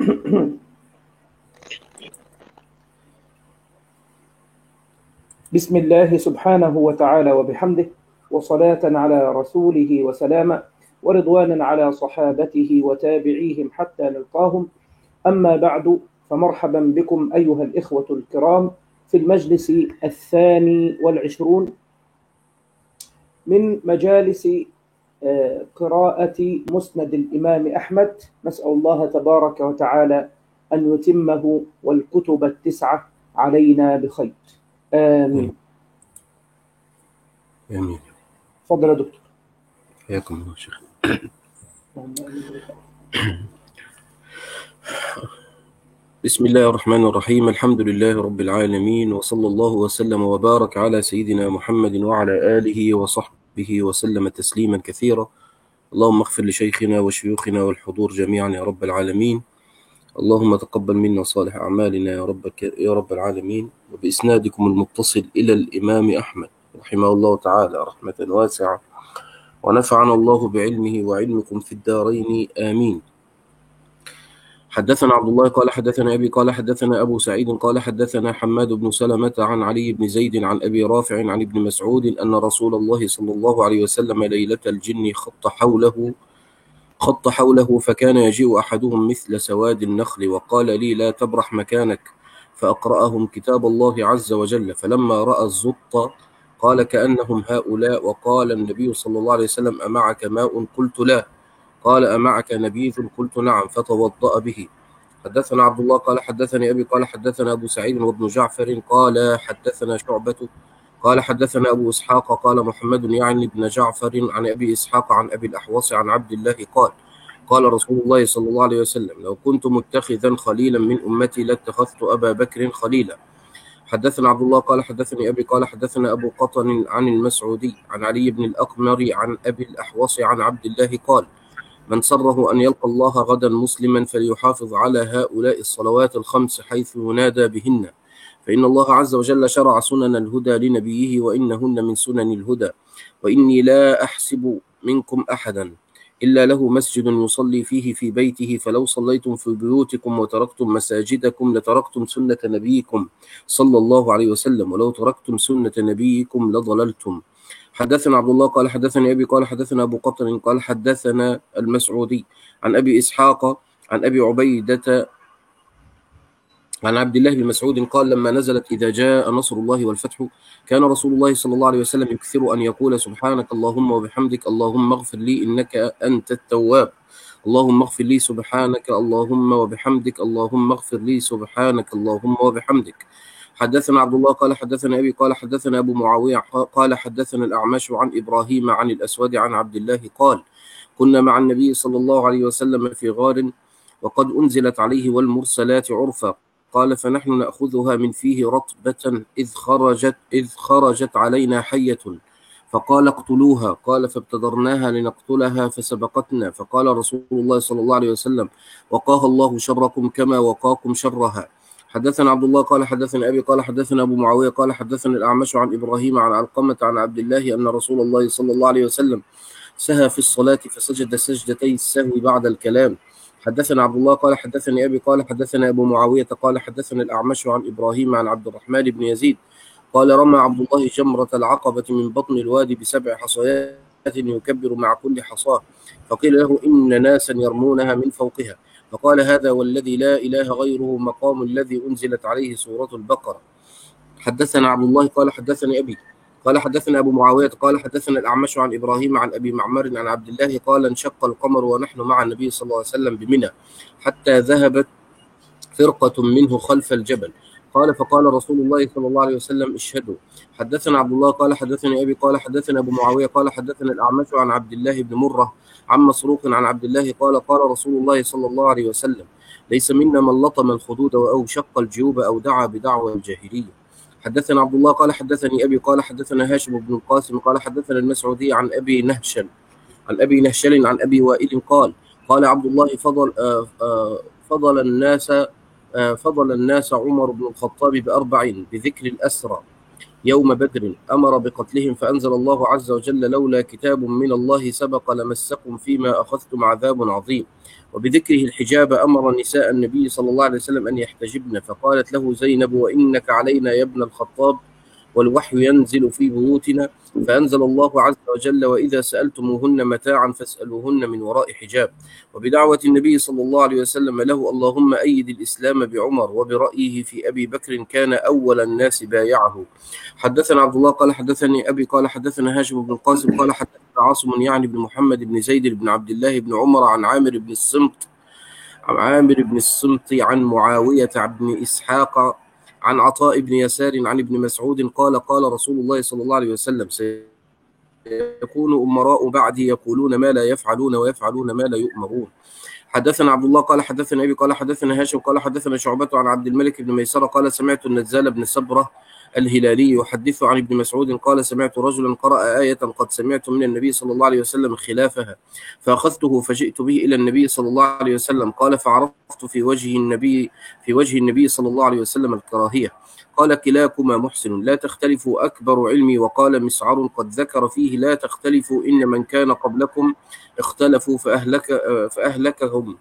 بسم الله سبحانه وتعالى وبحمده، وصلاة على رسوله وسلاما، ورضوانا على صحابته وتابعيهم حتى نلقاهم. أما بعد، فمرحبا بكم أيها الإخوة الكرام في المجلس 22 من مجالس قراءة مسند الإمام أحمد. نسأل الله تبارك وتعالى أن يتمه والكتب 9 علينا بخير، آمين. آمين. تفضل يا دكتور. حياكم الله شيخ. بسم الله الرحمن الرحيم. الحمد لله رب العالمين، وصلى الله وسلم وبارك على سيدنا محمد وعلى آله وصحبه وسلم تسليما كثيرا. اللهم اغفر لشيخنا وشيوخنا والحضور جميعا يا رب العالمين. اللهم تقبل منا صالح أعمالنا يا رب العالمين. وبإسنادكم المتصل إلى الإمام أحمد رحمه الله تعالى رحمة واسعة، ونفعنا الله بعلمه وعلمكم في الدارين آمين. حدثنا عبد الله قال حدثنا أبي قال حدثنا أبو سعيد قال حدثنا حماد بن سلمة عن علي بن زيد عن أبي رافع عن ابن مسعود أن رسول الله صلى الله عليه وسلم ليلة الجن خط حوله فكان يجيء أحدهم مثل سواد النخل وقال لي لا تبرح مكانك، فأقرأهم كتاب الله عز وجل، فلما رأى الزط قال كأنهم هؤلاء، وقال النبي صلى الله عليه وسلم أمعك ماء؟ قلت لا. قال أمعك نبيذ؟ قلت نعم، فتوضأ به. حدثنا عبد الله قال حدثني أبي قال حدثنا أبو سعيد وابن جعفر قال حدثنا شعبة قال حدثنا أبو إسحاق قال محمد يعني ابن جعفر عن أبي إسحاق عن أبي الأحوص عن عبد الله قال رسول الله صلى الله عليه وسلم لو كنت متخذا خليلا من أمتي لاتخذت أبا بكر خليلا. حدثنا عبد الله قال حدثني أبي قال حدثنا أبو قطن عن المسعودي عن علي بن الأقمر عن أبي الأحوص عن عبد الله قال من سره أن يلقى الله غدا مسلما فليحافظ على هؤلاء الصلوات الخمس حيث ينادى بهن، فإن الله عز وجل شرع سنن الهدى لنبيه وإنهن من سنن الهدى، وإني لا أحسب منكم أحدا إلا له مسجد يصلي فيه في بيته، فلو صليتم في بيوتكم وتركتم مساجدكم لتركتم سنة نبيكم صلى الله عليه وسلم، ولو تركتم سنة نبيكم لضللتم. حدثنا عبد الله قال حدثني أبي قال حدثنا أبو قطن قال حدثنا المسعودي عن أبي إسحاق عن أبي عبيدة عن عبد الله بن مسعود قال لما نزلت إذا جاء نصر الله والفتح كان رسول الله صلى الله عليه وسلم يكثر أن يقول سبحانك اللهم وبحمدك اللهم اغفر لي إنك أنت التواب، اللهم اغفر لي سبحانك اللهم وبحمدك اللهم اغفر لي سبحانك اللهم وبحمدك. حدثنا عبد الله قال حدثنا أبي قال حدثنا أبو معاوية قال حدثنا الأعمش عن إبراهيم عن الأسود عن عبد الله قال كنا مع النبي صلى الله عليه وسلم في غار وقد أنزلت عليه والمرسلات عرفا، قال فنحن نأخذها من فيه رطبة إذ خرجت علينا حية فقال اقتلوها، قال فابتدرناها لنقتلها فسبقتنا، فقال رسول الله صلى الله عليه وسلم وقاها الله شركم كما وقاكم شرها. حدثنا عبد الله قال حدثنا أبي قال حدثنا أبو معاوية قال حدثنا الأعمش عن إبراهيم عن علقمة عن عبد الله أن رسول الله صلى الله عليه وسلم سهى في الصلاة فسجد سجدتي السهو بعد الكلام. حدثنا عبد الله قال حدثني أبي قال حدثنا أبو معاوية قال حدثنا الأعمش عن إبراهيم عن عبد الرحمن بن يزيد قال رمى عبد الله جمرة العقبة من بطن الوادي ب7 حصيات يكبر مع كل حصاة، فقيل له إن ناسا يرمونها من فوقها، فقال هذا والذي لا إله غيره مقام الذي أنزلت عليه سورة البقرة. حدثنا عبد الله قال حدثني أبي قال حدثنا أبو معاوية قال حدثنا الأعمش عن إبراهيم عن أبي معمر عن عبد الله قال انشق القمر ونحن مع النبي صلى الله عليه وسلم بمنى حتى ذهبت فرقة منه خلف الجبل، قال فقال رسول الله صلى الله عليه وسلم اشهدوا. حدثنا عبد الله قال حدثني أبي قال حدثنا أبو معاوية قال حدثنا الأعمش عن عبد الله بن مرة عن مسروق عن عبد الله قال رسول الله صلى الله عليه وسلم ليس منا من لطم الخدود أو شق الجيوب أو دعا بدعوى الجاهلية. حدثنا عبد الله قال حدثني أبي قال حدثنا هاشم بن القاسم قال حدثنا المسعودي عن أبي نهشل عن أبي وائل قال عبد الله فضل الناس عمر بن الخطاب ب4 بذكر الأسرى يوم بدر أمر بقتلهم، فأنزل الله عز وجل: لولا كتاب من الله سبق لمسكم فيما أخذتم عذاب عظيم. وبذكره الحجاب أمر نساء النبي صلى الله عليه وسلم أن يحتجبن، فقالت له زينب: وإنك علينا يا ابن الخطاب، والوحي ينزل في بيوتنا. فأنزل الله عز وجل: وإذا سألتموهن متاعا فاسألوهن من وراء حجاب. وبدعوة النبي صلى الله عليه وسلم له: اللهم أيد الإسلام بعمر، وبرأيه في أبي بكر كان أول الناس بايعه. حدثنا عبد الله قال حدثني أبي قال حدثنا هاشم بن القاسم قال حدثنا عاصم يعني بن محمد بن زيد بن عبد الله بن عمر عن عامر بن الصمت عن معاوية بن إسحاق عن عطاء بن يسار عن ابن مسعود قال: قال رسول الله صلى الله عليه وسلم: سيكون أمراء بعدي يقولون ما لا يفعلون ويفعلون ما لا يؤمرون. حدثنا عبد الله قال حدثنا أبي قال حدثنا هاشم قال حدثنا شعبة عن عبد الملك بن ميسرة قال: سمعت النزال بن سبرة الهلالي يحدث عن ابن مسعود قال: سمعت رجلا قرأ آية قد سمعت من النبي صلى الله عليه وسلم خلافها، فأخذته فجئت به إلى النبي صلى الله عليه وسلم. قال: فعرفت في وجه النبي صلى الله عليه وسلم الكراهية. قال: كلاكما محسن، لا تختلفوا، أكبر علمي. وقال مسعر: قد ذكر فيه: لا تختلفوا، إن من كان قبلكم اختلفوا فأهلكهم.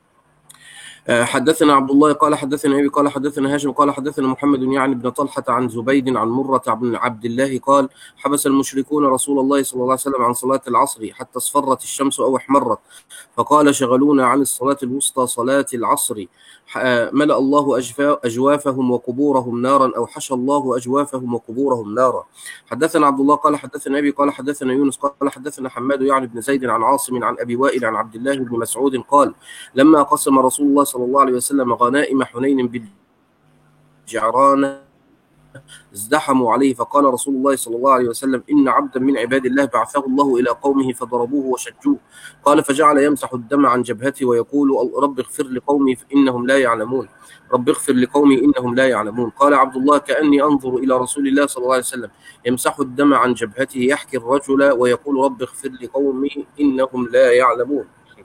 حدثنا عبد الله قال حدثنا أبي قال حدثنا هاشم قال حدثنا محمد يعني بن طلحة عن زبيد عن مرة بن عبد الله قال: حبس المشركون رسول الله صلى الله عليه وسلم عن صلاة العصر حتى اصفرت الشمس أو احمرت، فقال: شغلونا عن الصلاة الوسطى صلاة العصر. ملأ الله أجوافهم وقبورهم نارا، أو حشى الله أجوافهم وقبورهم نارا. حدثنا عبد الله قال حدثنا أبي قال حدثنا يونس قال حدثنا حماد يعني بن زيد عن عاصم عن أبي وائل عن عبد الله بن مسعود قال: لما قسم رسول الله صلى الله عليه وسلم غنائم حنين بالجعرانة ازدحموا عليه، فقال رسول الله صلى الله عليه وسلم: إن عبدا من عباد الله بعثه الله إلى قومه فضربوه وشجوه. قال: فجعل يمسح الدم عن جبهته ويقول: رب اغفر لقومي إنهم لا يعلمون، رب اغفر لقومي إنهم لا يعلمون. قال عبد الله: كأني أنظر إلى رسول الله صلى الله عليه وسلم يمسح الدم عن جبهته يحكي الرجل ويقول: رب اغفر لقومي إنهم لا يعلمون.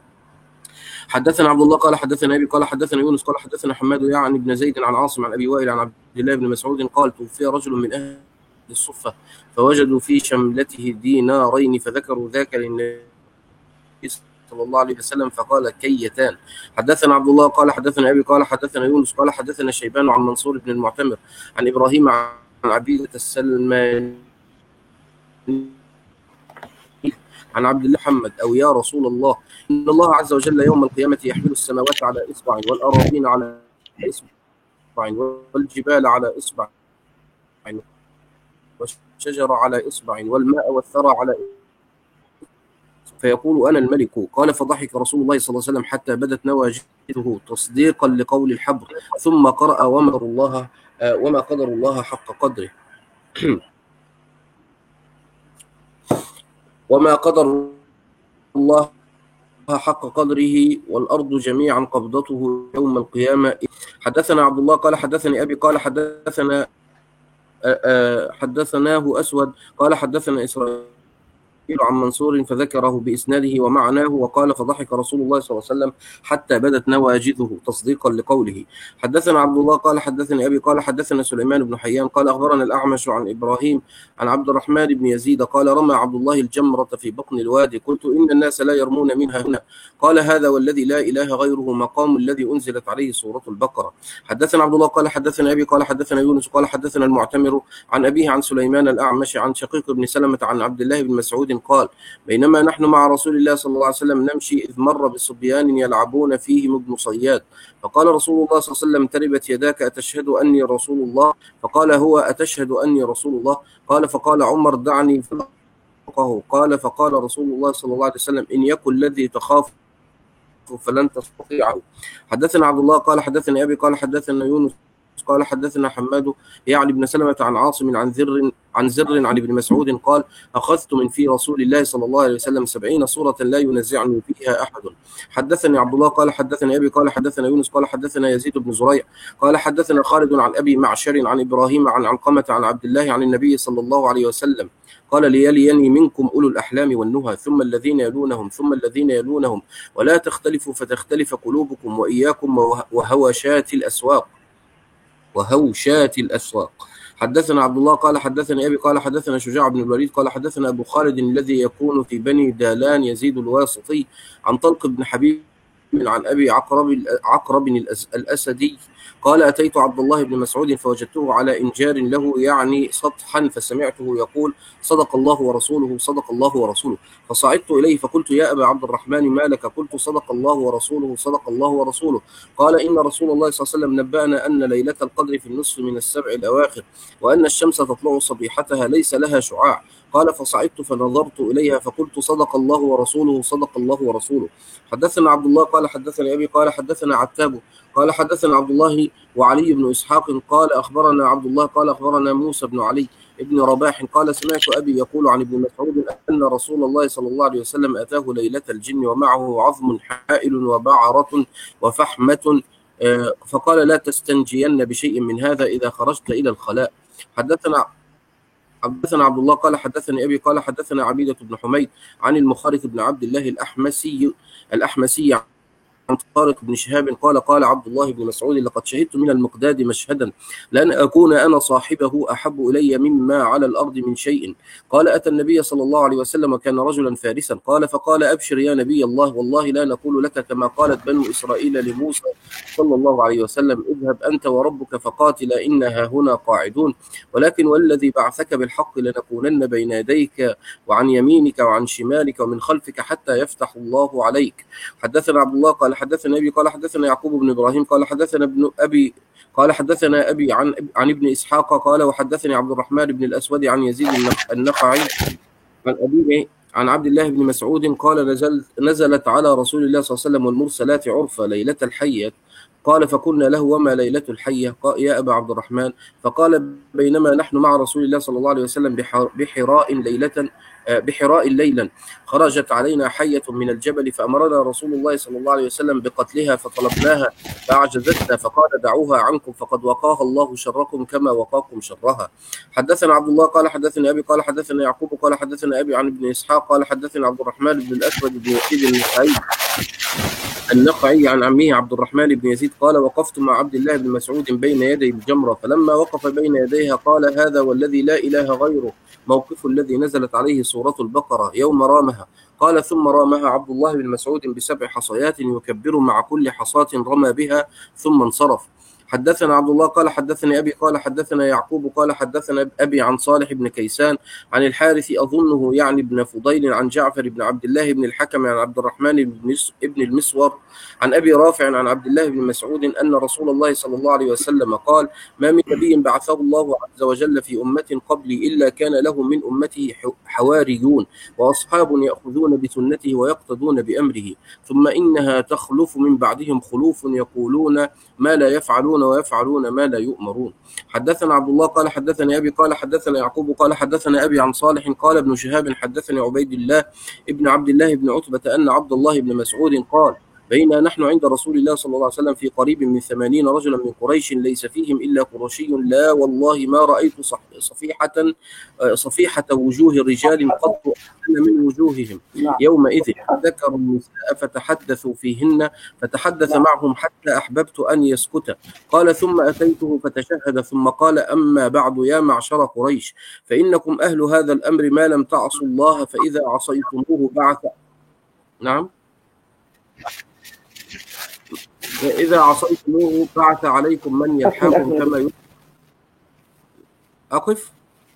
حدثنا عبد الله قال حدثنا أبي قال حدثنا يونس قال حدثنا حماد يعني بن زيد عن عاصم عن أبي وائل عن عبد الله بن مسعود قال: توفي رجل من أهل الصفة فوجدوا في شملته دينارين، فذكروا ذاك للنبي صلى الله عليه وسلم فقال: كيتان. حدثنا عبد الله قال حدثنا أبي قال حدثنا يونس قال حدثنا شيبان عن منصور بن المعتمر عن إبراهيم عن عبيدة السلماني عن عبد الله محمد: أو يا رسول الله، إن الله عز وجل يوم القيامة يحمل السماوات على إصبع، والأراضين على إصبع، والجبال على إصبع، والشجر على إصبع، والماء والثرى على إصبع، فيقول: أنا الملك. قال: فضحك رسول الله صلى الله عليه وسلم حتى بدت نواجذه تصديقا لقول الحبر، ثم قرأ: وما قدر الله حق قدره وما قدر الله حق قدره والأرض جميعا قبضته يوم القيامة. حدثنا عبد الله قال حدثني أبي قال حدثناه أسود قال حدثنا إسرائيل عن منصور فذكره بإسناده ومعناه، وقال: فضحك رسول الله صلى الله عليه وسلم حتى بدت نواجذه تصديقا لقوله. حدثنا عبد الله قال حدثني أبي قال حدثنا سليمان بن حيان قال: أخبرنا الأعمش عن إبراهيم عن عبد الرحمن بن يزيد قال: رمى عبد الله الجمرة في بطن الوادي، قلت: إن الناس لا يرمون منها هنا. قال: هذا والذي لا إله غيره مقام الذي أنزلت عليه سورة البقرة. حدثنا عبد الله قال حدثنا أبي قال حدثنا يونس قال حدثنا المعتمر عن أبيه عن سليمان الأعمش عن شقيق بن سلمة عن عبد الله بن مسعود قال: بينما نحن مع رسول الله صلى الله عليه وسلم نمشي إذ مر بصبيان يلعبون فيهم ابن صياد، فقال رسول الله صلى الله عليه وسلم: تربت يداك، أتشهد أني رسول الله؟ فقال هو: أتشهد أني رسول الله؟ قال: فقال عمر: دعني فوقه. قال: فقال رسول الله صلى الله عليه وسلم: إن يكن الذي تخاف فلن تستطيعه. حدثنا عبد الله قال حدثني أبي قال حدثنا يونس قال حدثنا حماد يعني بن سلمة عن عاصم عن زر عن ابن مسعود قال: أخذت من في رسول الله صلى الله عليه وسلم 70 سورة لا ينزعني فيها أحد. حدثني عبد الله قال حدثني أبي قال حدثنا يونس قال حدثنا يزيد بن زريع قال حدثنا خالد عن أبي معشر عن إبراهيم عن علقمة عن عبد الله عن النبي صلى الله عليه وسلم قال: ليليني منكم أولو الأحلام والنهى، ثم الذين يلونهم، ثم الذين يلونهم، ولا تختلفوا فتختلف قلوبكم، وإياكم وهوشات الأسواق. حدثنا عبد الله قال حدثني أبي قال حدثنا شجاع بن الوليد قال حدثنا أبو خالد الذي يكون في بني دالان يزيد الواسطي عن طلق بن حبيب عن أبي عقرب الأسدي قال أتيت عبد الله بن مسعود فوجدته على إنجار له يعني سطحا فسمعته يقول صدق الله ورسوله صدق الله ورسوله فصعدت إليه فقلت يا أبا عبد الرحمن ما لك قلت صدق الله ورسوله صدق الله ورسوله قال إن رسول الله صلى الله عليه وسلم نبأنا أن ليلة القدر في النصف من السبع الأواخر وأن الشمس تطلع صبيحتها ليس لها شعاع قال فصعدت فنظرت إليها فقلت صدق الله ورسوله صدق الله ورسوله حدثنا عبد الله قال حدثنا أبي قال حدثنا عتاب قال حدثنا عبد الله وعلي بن إسحاق قال أخبرنا عبد الله قال أخبرنا موسى بن علي ابن رباح قال سمعت أبي يقول عن ابن مسعود أن رسول الله صلى الله عليه وسلم أتاه ليلة الجن ومعه عظم حائل وبعرة وفحمة فقال لا تستنجين بشيء من هذا إذا خرجت إلى الخلاء حدثنا عبد الله قال حدثني أبي قال حدثنا عبيدة بن حميد عن المخارق بن عبد الله الأحمسي عن طارق بن شهاب قال قال عبد الله بن مسعود لقد شهدت من المقداد مشهدا لأن أكون أنا صاحبه أحب إلي مما على الأرض من شيء قال أتى النبي صلى الله عليه وسلم كان رجلا فارسا قال فقال أبشر يا نبي الله والله لا نقول لك كما قالت بنو إسرائيل لموسى صلى الله عليه وسلم اذهب أنت وربك فقاتلا إنها هنا قاعدون ولكن والذي بعثك بالحق لنكونن بين يديك وعن يمينك وعن شمالك ومن خلفك حتى يفتح الله عليك حدثنا عبد الله قال حدثنا أبي قال حدثنا يعقوب بن إبراهيم قال حدثنا ابن أبي قال حدثنا أبي عن ابن إسحاق قال وحدثني عبد الرحمن بن الأسود عن يزيد النخعي عن أبيه عن عبد الله بن مسعود قال نزلت على رسول الله صلى الله عليه وسلم والمرسلات عرفا ليلة الحية قال فقلنا له وما ليلة الحية يا أبا عبد الرحمن فقال بينما نحن مع رسول الله صلى الله عليه وسلم بحراء ليلا خرجت علينا حية من الجبل فأمرنا رسول الله صلى الله عليه وسلم بقتلها فطلبناها فأعجزتنا فقال دعوها عنكم فقد وقاها الله شركم كما وقاكم شرها حدثنا عبد الله قال حدثنا أبي قال حدثنا يعقوب قال حدثنا أبي عن ابن إسحاق قال حدثنا عبد الرحمن بن الأسود بن يزيد النخعي عن عمه عبد الرحمن بن يزيد قال وقفت مع عبد الله بن مسعود بين يدي الجمرة فلما وقف بين يديها قال هذا والذي لا إله غيره موقف الذي نزلت عليه سورة البقرة يوم رامها قال ثم رامها عبد الله بن مسعود ب7 حصيات يكبر مع كل حصاة رمى بها ثم انصرف حدثنا عبد الله قال حدثني أبي قال حدثنا يعقوب قال حدثنا أبي عن صالح بن كيسان عن الحارث أظنه يعني بن فضيل عن جعفر بن عبد الله بن الحكم عن عبد الرحمن بن المسور عن أبي رافع عن عبد الله بن مسعود أن رسول الله صلى الله عليه وسلم قال ما من نبي بعثه الله عز وجل في أمة قبلي إلا كان له من أمته حواريون وأصحاب يأخذون بسنته ويقتدون بأمره ثم إنها تخلف من بعدهم خلوف يقولون ما لا يفعلون ويفعلون ما لا يؤمرون حدثنا عبد الله قال حدثني أبي قال حدثنا يعقوب قال حدثنا أبي عن صالح قال ابن شهاب حدثني عبيد الله ابن عبد الله بن عتبة أن عبد الله بن مسعود قال بينا نحن عند رسول الله صلى الله عليه وسلم في قريب من 80 رجلا من قريش ليس فيهم إلا قرشي لا والله ما رأيت صفيحة وجوه رجال قط أحسن من وجوههم يومئذ ذكروا النساء فتحدثوا فيهن فتحدث معهم حتى أحببت أن يسكت قال ثم أتيته فتشهد ثم قال أما بعد يا معشر قريش فإنكم أهل هذا الأمر ما لم تعصوا الله فإذا عصيتموه بعث نعم إذا عصيتموه بعث عليكم من يلحقكم كما أقف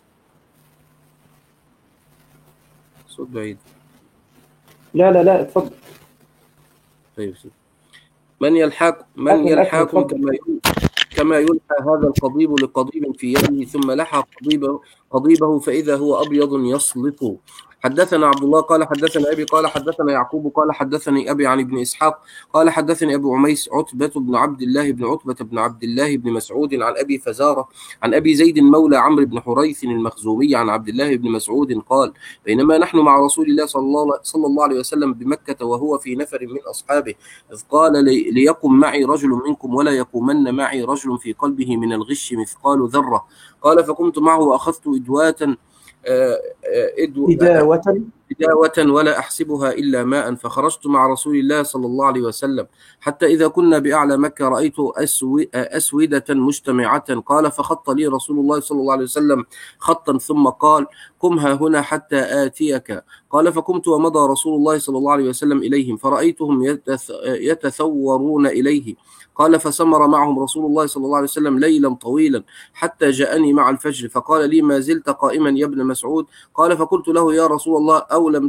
صوت بعيد لا اتفضل طيب من يلحقكم كما يلحى هذا القضيب لقضيب في يده ثم لحى قضيبه فإذا هو أبيض يصلط حدثنا عبد الله قال حدثنا أبي قال حدثنا يعقوب قال حدثني أبي عن ابن إسحاق قال حدثني أبو عميس عتبة بن عبد الله بن عبد الله بن مسعود عن أبي فزارة عن أبي زيد مولى عمرو بن حريث المخزومي عن عبد الله بن مسعود قال بينما نحن مع رسول الله صلى الله عليه وسلم بمكة وهو في نفر من أصحابه إذ قال ليقم معي رجل منكم ولا يقومن معي رجل في قلبه من الغش مثقال ذرة قال فقمت معه وأخذت إداوة ولا أحسبها إلا ماء، فخرجت مع رسول الله صلى الله عليه وسلم حتى إذا كنا بأعلى مكة رأيت أسودة مجتمعة. قال فخط لي رسول الله صلى الله عليه وسلم خطا ثم قال قم ها هنا حتى آتيك. قال فقمت ومضى رسول الله صلى الله عليه وسلم إليهم فرأيتهم يتثورون إليه. قال فسمر معهم رسول الله صلى الله عليه وسلم ليلا طويلا حتى جاءني مع الفجر فقال لي ما زلت قائما يا ابن مسعود؟ قال فقلت له يا رسول الله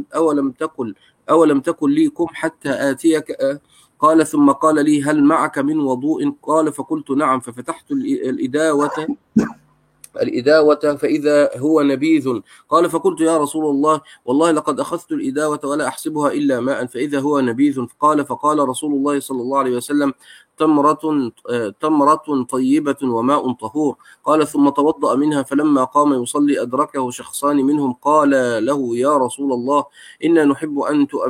أولم تقل لي قم حتى آتيك؟ قال ثم قال لي هل معك من وضوء؟ قال فقلت نعم. ففتحت الإداوة فإذا هو نبيذ. قال فقلت يا رسول الله والله لقد أخذت الإداوة ولا أحسبها إلا ماء فإذا هو نبيذ. فقال رسول الله صلى الله عليه وسلم تمرة طيبة وماء طهور. قال ثم توضأ منها فلما قام يصلي أدركه شخصان منهم قال له يا رسول الله إنا نحب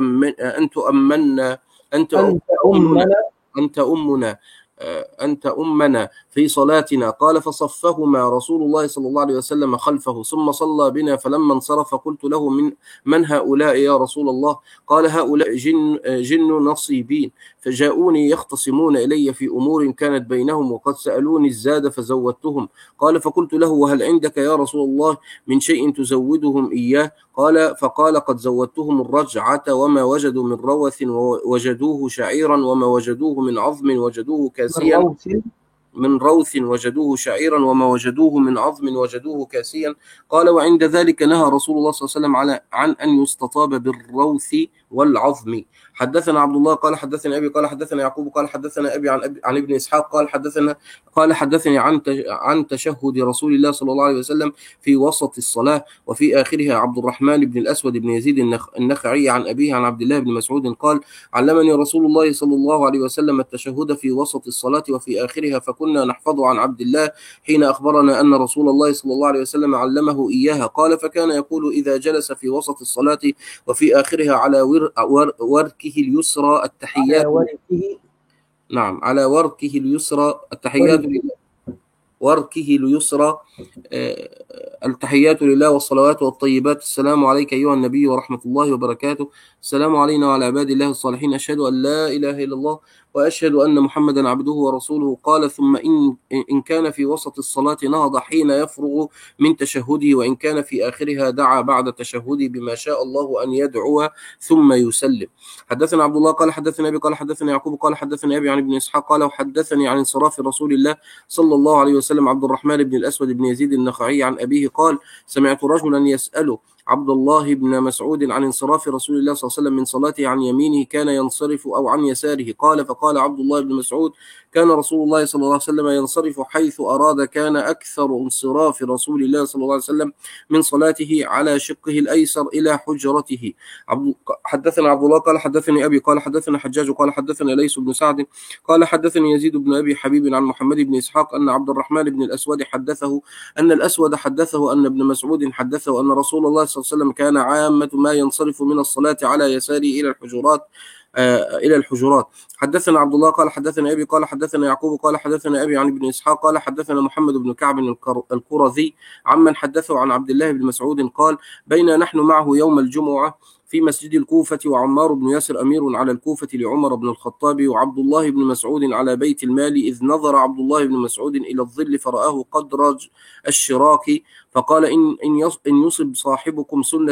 أنت أمنا في صلاتنا. قال فصفهما رسول الله صلى الله عليه وسلم خلفه ثم صلى بنا. فلما انصرف قلت له من هؤلاء يا رسول الله؟ قال هؤلاء جن نصيبين فجاءوني يختصمون إلي في أمور كانت بينهم وقد سألوني الزاد فزودتهم. قال فقلت له وهل عندك يا رسول الله من شيء تزودهم إياه؟ فقال قد زودتهم الرجعة وما وجدوا من روث وجدوه شعيرا وما وجدوه من عظم وجدوه كاسيا من روث وجدوه شعيرا وما وجدوه من عظم وجدوه كاسيا. قال وعند ذلك نهى رسول الله صلى الله عليه وسلم عن أن يستطاب بالروث والعظم. حدثنا عبد الله قال حدثنا أبي قال حدثنا يعقوب قال حدثنا أبي عن ابن إسحاق قال حدثني عن تشهد رسول الله صلى الله عليه وسلم في وسط الصلاة وفي آخرها. عبد الرحمن بن الأسود بن يزيد النخعي عن أبيه عن عبد الله بن مسعود قال علمني رسول الله صلى الله عليه وسلم التشهد في وسط الصلاة وفي آخرها فكنا نحفظ عن عبد الله حين أخبرنا أن رسول الله صلى الله عليه وسلم علمه إياها. قال فكان يقول إذا جلس في وسط الصلاة وفي آخرها على وركه اليسرى التحيات نعم على وركه اليسرى التحيات وركه اليسرى التحيات لله والصلوات والطيبات السلام عليك أيها النبي ورحمة الله وبركاته السلام علينا وعلى عباد الله الصالحين أشهد أن لا إله إلا الله وأشهد أن محمدا عبده ورسوله. قال ثم إن كان في وسط الصلاة نهض حين يفرغ من تشهده وإن كان في آخرها دعا بعد تشهده بما شاء الله أن يدعو ثم يسلم. حدثنا عبد الله قال حدثنا أبي قال حدثنا يعقوب قال حدثنا أبي عن ابن إسحاق قال وحدثني عن انصراف رسول الله صلى الله عليه وسلم عبد الرحمن بن الأسود بن يزيد النخعي عن أبيه قال سمعت رجلا يسأل عبد الله بن مسعود عن انصراف رسول الله صلى الله عليه وسلم من صلاته عن يمينه كان ينصرف أو عن يساره. قال فقال عبد الله بن مسعود كان رسول الله صلى الله عليه وسلم ينصرف حيث أراد كان أكثر انصراف رسول الله صلى الله عليه وسلم من صلاته على شقه الأيسر إلى حجرته. حدثنا عبد الله قال حدثني أبي قال حدثنا حجاج قال حدثنا ليس بن سعد قال حدثني يزيد بن أبي حبيب عن محمد بن إسحاق أن عبد الرحمن بن الأسود حدثه أن الأسود حدثه أن ابن مسعود حدثه أن رسول الله صلى الله عليه وسلم كان عامة ما ينصرف من الصلاة على يساره إلى الحجرات. حدثنا عبد الله قال حدثنا أبي قال حدثنا يعقوب قال حدثنا أبي عن ابن إسحاق قال حدثنا محمد بن كعب القرظي عمن حدثه عن عبد الله بن مسعود قال بين نحن معه يوم الجمعة في مسجد الكوفة وعمار بن ياسر أمير على الكوفة لعمر بن الخطاب وعبد الله بن مسعود على بيت المال إذ نظر عبد الله بن مسعود إلى الظل فرآه قدر الشراك فقال إن يصب صاحبكم سنة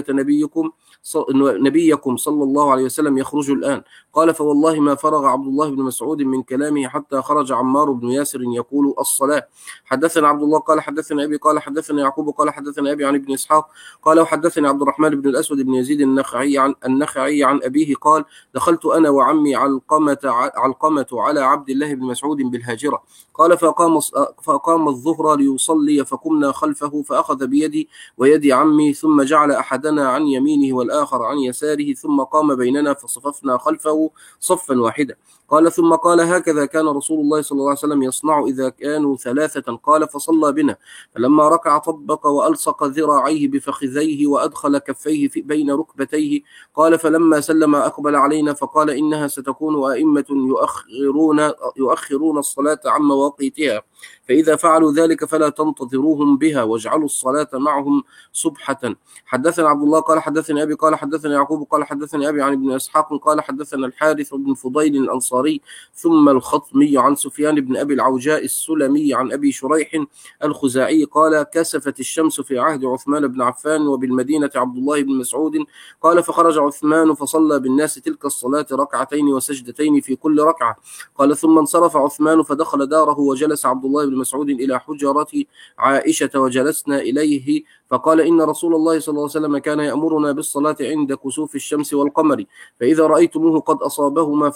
نبيكم صلى الله عليه وسلم يخرج الآن. قال فوالله ما فرغ عبد الله بن مسعود من كلامه حتى خرج عمار بن ياسر يقول الصلاة. حدثنا عبد الله قال حدثنا أبي قال حدثنا يعقوب قال حدثنا أبي عن ابن إسحاق قال وحدثني عبد الرحمن بن الأسود بن يزيد النخعي عن أبيه قال دخلت أنا وعمي علقمة على عبد الله بن مسعود بالهاجرة. قال فأقام الظهر ليصلي فقمنا خلفه فأخذ بيدي ويد عمي ثم جعل أحدنا عن يمينه والآخر عن يساره ثم قام بيننا فصففنا خلفه صفا واحدا. قال ثم قال هكذا كان رسول الله صلى الله عليه وسلم يصنع إذا كانوا ثلاثة. قال فصلى بنا فلما ركع طبق وألصق ذراعيه بفخذيه وأدخل كفيه بين ركبتيه. قال فلما سلم أقبل علينا فقال إنها ستكون أئمة يؤخرون الصلاة عن مواقيتها فإذا فعلوا ذلك فلا تنتظروهم بها واجعلوا الصلاة معهم سبحة. حدثنا عبد الله قال حدثني أبي قال حدثني يعقوب قال حدثني أبي عن ابن إسحاق قال حدثنا الحارث بن فضيل الأنصاري ثم الخطمي عن سفيان بن أبي العوجاء السلمي عن أبي شريح الخزاعي قال كسفت الشمس في عهد عثمان بن عفان وبالمدينة عبد الله بن مسعود قال فخرج عثمان فصلى بالناس تلك الصلاة ركعتين وسجدتين في كل ركعة. قال ثم انصرف عثمان فدخل داره وجلس عبد الله بن مسعود إلى حجرة عائشة وجلسنا إليه فقال إن رسول الله صلى الله عليه وسلم كان يأمرنا بالصلاة عند كسوف الشمس والقمر فإذا رأيتموه قد أصابهما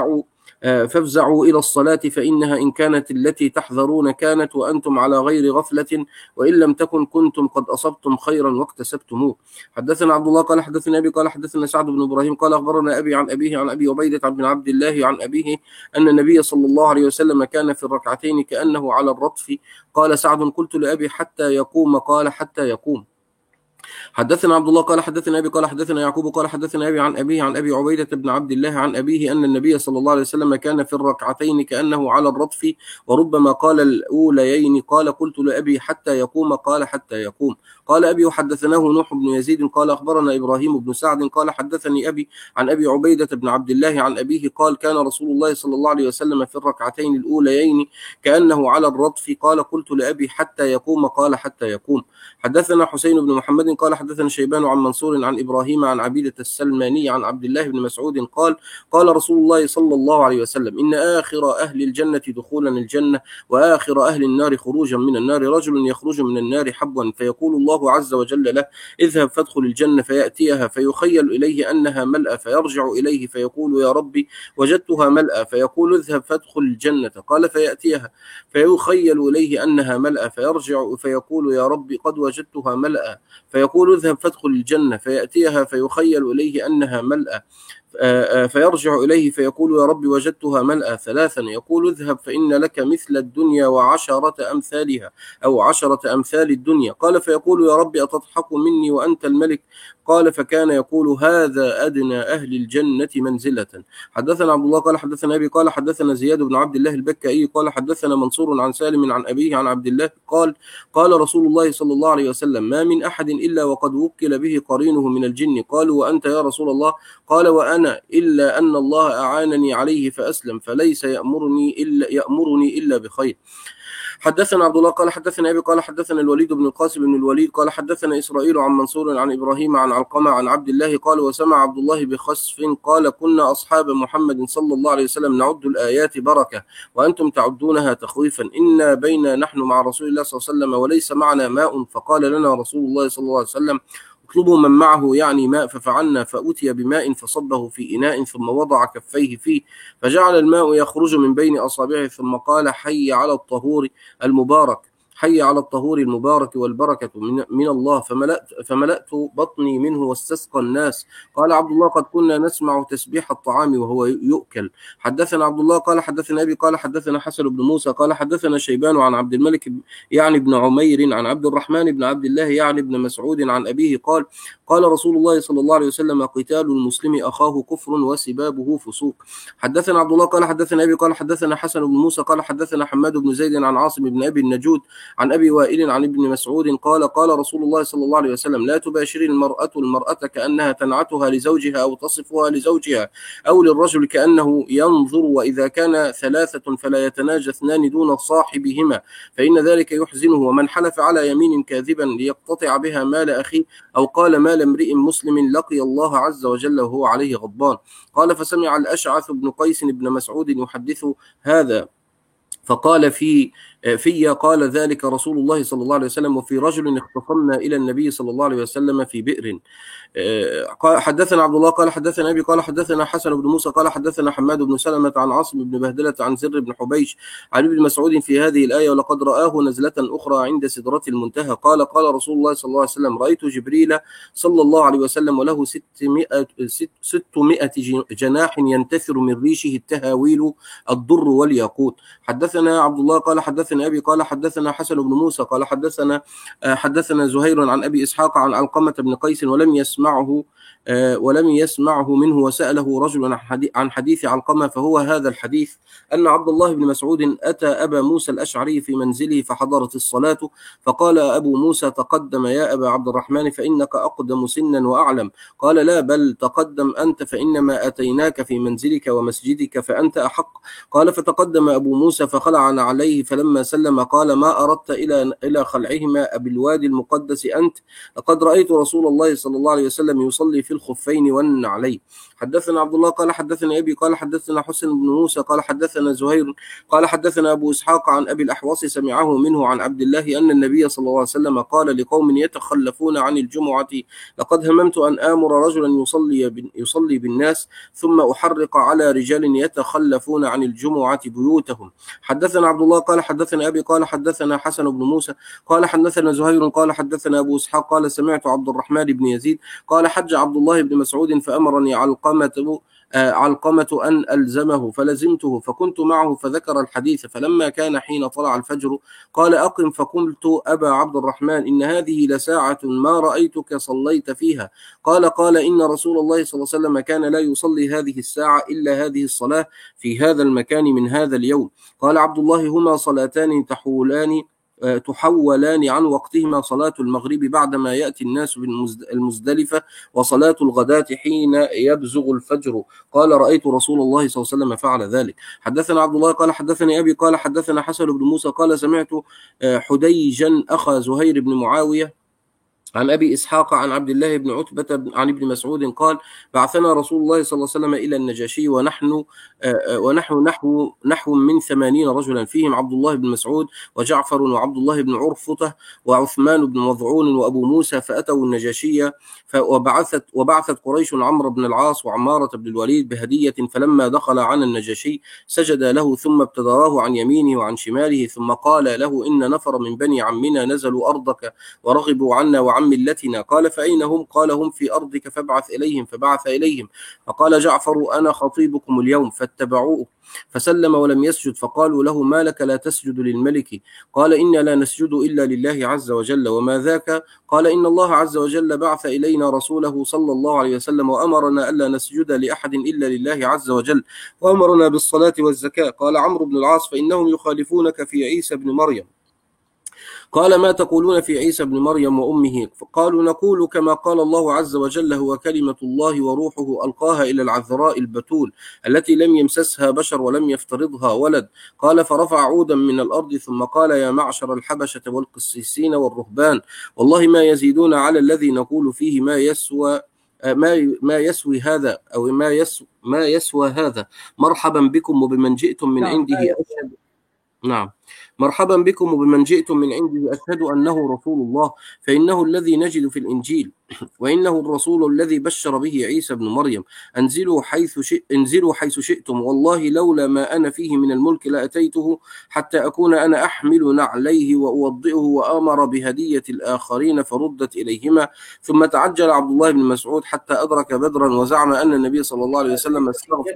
فافزعوا إلى الصلاة فإنها إن كانت التي تحذرون كانت وأنتم على غير غفلة وإن لم تكن كنتم قد أصبتم خيرا واكتسبتموه. حدثنا عبد الله قال حدثنا أبي قال حدثنا سعد بن إبراهيم قال أخبرنا أبي عن أبيه عن أبي عبيدة بن عبد الله عن أبيه أن النبي صلى الله عليه وسلم كان في الركعتين كأنه على الرطف. قال سعد قلت لأبي حتى يقوم قال حتى يقوم. حدثنا عبد الله قال حدثنا أبي قال حدثنا يعقوب قال حدثنا أبي عن أبيه عن أبي عبيدة بن عبد الله عن أبيه أن النبي صلى الله عليه وسلم كان في الركعتين كأنه على الرطف وربما قال الأوليين قال قلت لأبي حتى يقوم قال حتى يقوم. قال أبي وحدثناه نوح بن يزيد قال أخبرنا إبراهيم بن سعد قال حدثني أبي عن أبي عبيدة بن عبد الله عن أبيه قال كان رسول الله صلى الله عليه وسلم في الركعتين الأوليين كأنه على الرطف قال قلت لأبي حتى يقوم قال حتى يقوم. حدثنا حسين بن محمد قال حدثنا شيبان عن منصور عن إبراهيم عن عبيدة السلماني عن عبد الله بن مسعود قال قال رسول الله صلى الله عليه وسلم إن آخر أهل الجنة دخولا الجنة وآخر أهل النار خروجا من النار رجل يخرج من النار حبوا فيقول الله عز وجل له اذهب فادخل الجنة فيأتيها فيخيل إليه أنها ملأى فيرجع إليه فيقول يا ربي وجدتها ملأى فيقول اذهب فادخل الجنة قال فيأتيها فيخيل إليه أنها ملأى فيرجع فيقول يا ربي قد وجدتها ملأى فيقول اذهب فادخل الجنة فيأتيها فيخيل إليه أنها ملأى فيرجع إليه فيقول يا رب وجدتها ملأى ثلاثا يقول اذهب فإن لك مثل الدنيا وعشرة أمثالها أو عشرة أمثال الدنيا قال فيقول يا رب أتضحك مني وأنت الملك قال فكان يقول هذا أدنى أهل الجنة منزلة. حدثنا عبد الله قال حدثنا أبي قال حدثنا زياد بن عبد الله البكائي قال حدثنا منصور عن سالم عن أبيه عن عبد الله قال قال رسول الله صلى الله عليه وسلم ما من أحد إلا وقد وكل به قرينه من الجن قالوا وأنت يا رسول الله قال وأنا إلا أن الله أعانني عليه فأسلم فليس يأمرني إلا بخير. حدثنا عبد الله قال حدثنا أبي قال حدثنا الوليد بن القاسم بن الوليد قال حدثنا إسرائيل عن منصور عن إبراهيم عن علقمة عن عبد الله قال وسمع عبد الله بخسف قال كنا أصحاب محمد صلى الله عليه وسلم نعد الآيات بركة وأنتم تعدونها تخويفا إنا بين نحن مع رسول الله صلى الله عليه وسلم وليس معنا ماء فقال لنا رسول الله صلى الله عليه وسلم اطلبوا من معه يعني ماء ففعلنا فأتي بماء فصبه في إناء ثم وضع كفيه فيه فجعل الماء يخرج من بين أصابعه ثم قال حي على الطهور المبارك حي على الطهور المبارك والبركة من الله فملأت بطني منه واستسقى الناس. قال عبد الله قد كنا نسمع تسبيح الطعام وهو يؤكل. حدثنا عبد الله قال حدثنا أبي قال حدثنا حسن بن موسى قال حدثنا شيبان عن عبد الملك يعني بن عمير عن عبد الرحمن بن عبد الله يعني بن مسعود عن أبيه قال قال رسول الله صلى الله عليه وسلم قتال المسلم أخاه كفر وسبابه فسوق. حدثنا عبد الله قال حدثنا أبي قال حدثنا حسن بن موسى قال حدثنا حماد بن زيد عن عاصم بن أبي النجود عن أبي وائل عن ابن مسعود قال قال رسول الله صلى الله عليه وسلم لا تباشر المرأة كأنها تنعتها لزوجها أو تصفها لزوجها أو للرجل كأنه ينظر وإذا كان ثلاثة فلا يتناجى اثنان دون صاحبهما فإن ذلك يحزنه ومن حلف على يمين كاذبا ليقتطع بها مال أخيه أو قال مال امرئ مسلم لقي الله عز وجل وهو عليه غضبان. قال فسمع الأشعث بن قيس بن مسعود يحدث هذا فقال في قال ذلك رسول الله صلى الله عليه وسلم وفي رجل اختصمنا إلى النبي صلى الله عليه وسلم في بئر. حدثنا عبد الله قال حدثنا أبي قال حدثنا حسن بن موسى قال حدثنا حماد بن سلمة عن عاصم بن بهدلة عن زر بن حبيش عن ابن مسعود في هذه الآية ولقد رآه نزلة أخرى عند سدرة المنتهى قال قال رسول الله صلى الله عليه وسلم رأيت جبريل صلى الله عليه وسلم وله 600 جناح ينتثر من ريشه التهاويل الضر والياقوت. حدثنا عبد الله قال حدثنا أبي قال حدثنا حسن بن موسى قال حدثنا زهير عن أبي إسحاق عن علقمة بن قيس ولم يسمعه ولم يسمعه منه، وسأله رجل عن حديث علقمة، فهو هذا الحديث: أن عبد الله بن مسعود أتى أبا موسى الأشعري في منزله فحضرت الصلاة، فقال أبو موسى: تقدم يا أبا عبد الرحمن فإنك أقدم سنا وأعلم. قال: لا، بل تقدم أنت، فإنما أتيناك في منزلك ومسجدك فأنت أحق. قال: فتقدم أبو موسى فخلع عليه، فلما سلم قال: ما أردت إلى خلعهما بالوادي المقدس أنت؟ لقد رأيت رسول الله صلى الله عليه وسلم يصلي في الخفين والنعلين. حدثنا عبد الله قال حدثنا أبي قال حدثنا حسن بن موسى قال حدثنا زهير قال حدثنا أبو إسحاق عن أبي الأحوص سمعه منه عن عبد الله أن النبي صلى الله عليه وسلم قال لقوم يتخلفون عن الجمعة: لقد هممت أن آمر رجلا يصلي بالناس ثم أحرق على رجال يتخلفون عن الجمعة بيوتهم. حدثنا عبد الله قال حدثنا أبي قال حدثنا حسن بن موسى قال حدثنا زهير قال حدثنا أبو إسحاق قال سمعت عبد الرحمن بن يزيد قال: حج عبد الله بن مسعود فأمرني علقمة أن ألزمه، فلزمته فكنت معه، فذكر الحديث. فلما كان حين طلع الفجر قال: أقم. فقلت: أبا عبد الرحمن، إن هذه لساعة ما رأيتك صليت فيها. قال: إن رسول الله صلى الله عليه وسلم كان لا يصلي هذه الساعة إلا هذه الصلاة في هذا المكان من هذا اليوم. قال عبد الله: هما صلاتان تحولان عن وقتهما: صلاة المغرب بعدما يأتي الناس المزدلفة، وصلاة الغداة حين يبزغ الفجر. قال: رأيت رسول الله صلى الله عليه وسلم فعل ذلك. حدثنا عبد الله قال حدثني أبي قال حدثنا حسن بن موسى قال سمعت حديجا أخا زهير بن معاوية عن أبي إسحاق عن عبد الله بن عتبة عن ابن مسعود قال: بعثنا رسول الله صلى الله عليه وسلم إلى النجاشي ونحن نحو من 80 رجلا، فيهم عبد الله بن مسعود وجعفر وعبد الله بن عرفطة وعثمان بن مظعون وأبو موسى. فأتوا النجاشية وبعثت قريش عمرو بن العاص وعمارة بن الوليد بهدية. فلما دخل عن النجاشي سجد له، ثم ابتدراه عن يمينه وعن شماله، ثم قال له: إن نفر من بني عمنا نزلوا أرضك ورغبوا عنا وعن ملتنا. قال: فأين هم؟ قال: هم في أرضك فابعث إليهم. فبعث إليهم. فقال جعفر: أنا خطيبكم اليوم. فاتبعوه فسلم ولم يسجد. فقالوا له: ما لك لا تسجد للملك؟ قال: إنا لا نسجد إلا لله عز وجل. وما ذاك؟ قال: إن الله عز وجل بعث إلينا رسوله صلى الله عليه وسلم وأمرنا ألا نسجد لأحد إلا لله عز وجل، وأمرنا بالصلاة والزكاة. قال عمرو بن العاص: فإنهم يخالفونك في عيسى بن مريم. قال: ما تقولون في عيسى بن مريم وأمه؟ قالوا: نقول كما قال الله عز وجل: هو كلمة الله وروحه ألقاها إلى العذراء البتول التي لم يمسسها بشر ولم يفترضها ولد. قال: فرفع عودا من الأرض ثم قال: يا معشر الحبشة والقسيسين والرهبان، والله ما يزيدون على الذي نقول فيه ما يسوي هذا أو ما يسوى هذا. مرحبا بكم وبمن جئتم من عنده. نعم، مرحبا بكم وبمن جئتم من عنده، أشهد أنه رسول الله، فإنه الذي نجد في الإنجيل، وإنه الرسول الذي بشر به عيسى بن مريم. انزلوا حيث شئتم، والله لولا ما أنا فيه من الملك لأتيته حتى أكون أنا أحمل نعليه وأوضئه. وأمر بهدية الآخرين فردت إليهما. ثم تعجل عبد الله بن مسعود حتى أدرك بدرا، وزعم أن النبي صلى الله عليه وسلم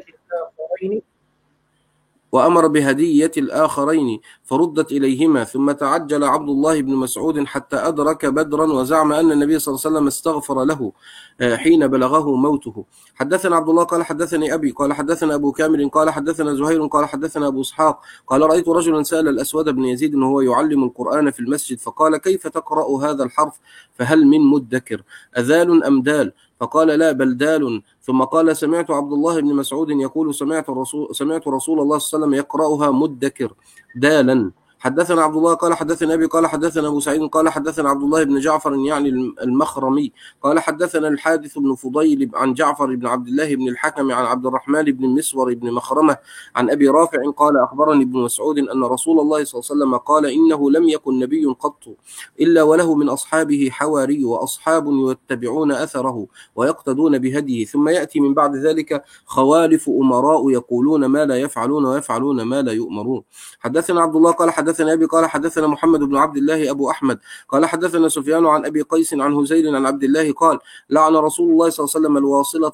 وأمر بهدية الآخرين فردت إليهما. ثم تعجل عبد الله بن مسعود حتى أدرك بدرا، وزعم أن النبي صلى الله عليه وسلم استغفر له حين بلغه موته. حدثنا عبد الله قال حدثني أبي قال حدثنا أبو كامل قال حدثنا زهير قال حدثنا أبو إسحاق قال: رأيت رجلا سأل الأسود بن يزيد وهو يعلم القرآن في المسجد، فقال: كيف تقرأ هذا الحرف؟ فهل من مدكر؟ أذال أم دال؟ فقال: لا، بل دال. ثم قال: سمعت عبد الله بن مسعود يقول: سمعت رسول الله صلى الله عليه وسلم يقرأها مدكر دالا. حدثنا عبد الله قال حدثنا أبي قال حدثنا أبو سعيد قال حدثنا عبد الله بن جعفر يعني المخرمي قال: حدثنا الحادث بن فضيل عن جعفر بن عبد الله بن الحكم عن عبد الرحمن بن مسور بن مخرمة عن أبي رافع قال: أخبرني ابن مسعود أن رسول الله صلى الله عليه وسلم قال: إنه لم يكن نبي قط إلا وله من أصحابه حواري وأصحاب يتبعون أثره ويقتدون بهديه، ثم يأتي من بعد ذلك خوالف أمراء يقولون ما لا يفعلون ويفعلون ما لا يؤمرون. حدثنا عبد الله قال حدثنا أبي قال حدثنا محمد بن عبد الله أبو أحمد قال حدثنا سفيان عن أبي قيس عن هزيل عن عبد الله قال: لعن رسول الله صلى الله عليه وسلم الواصلة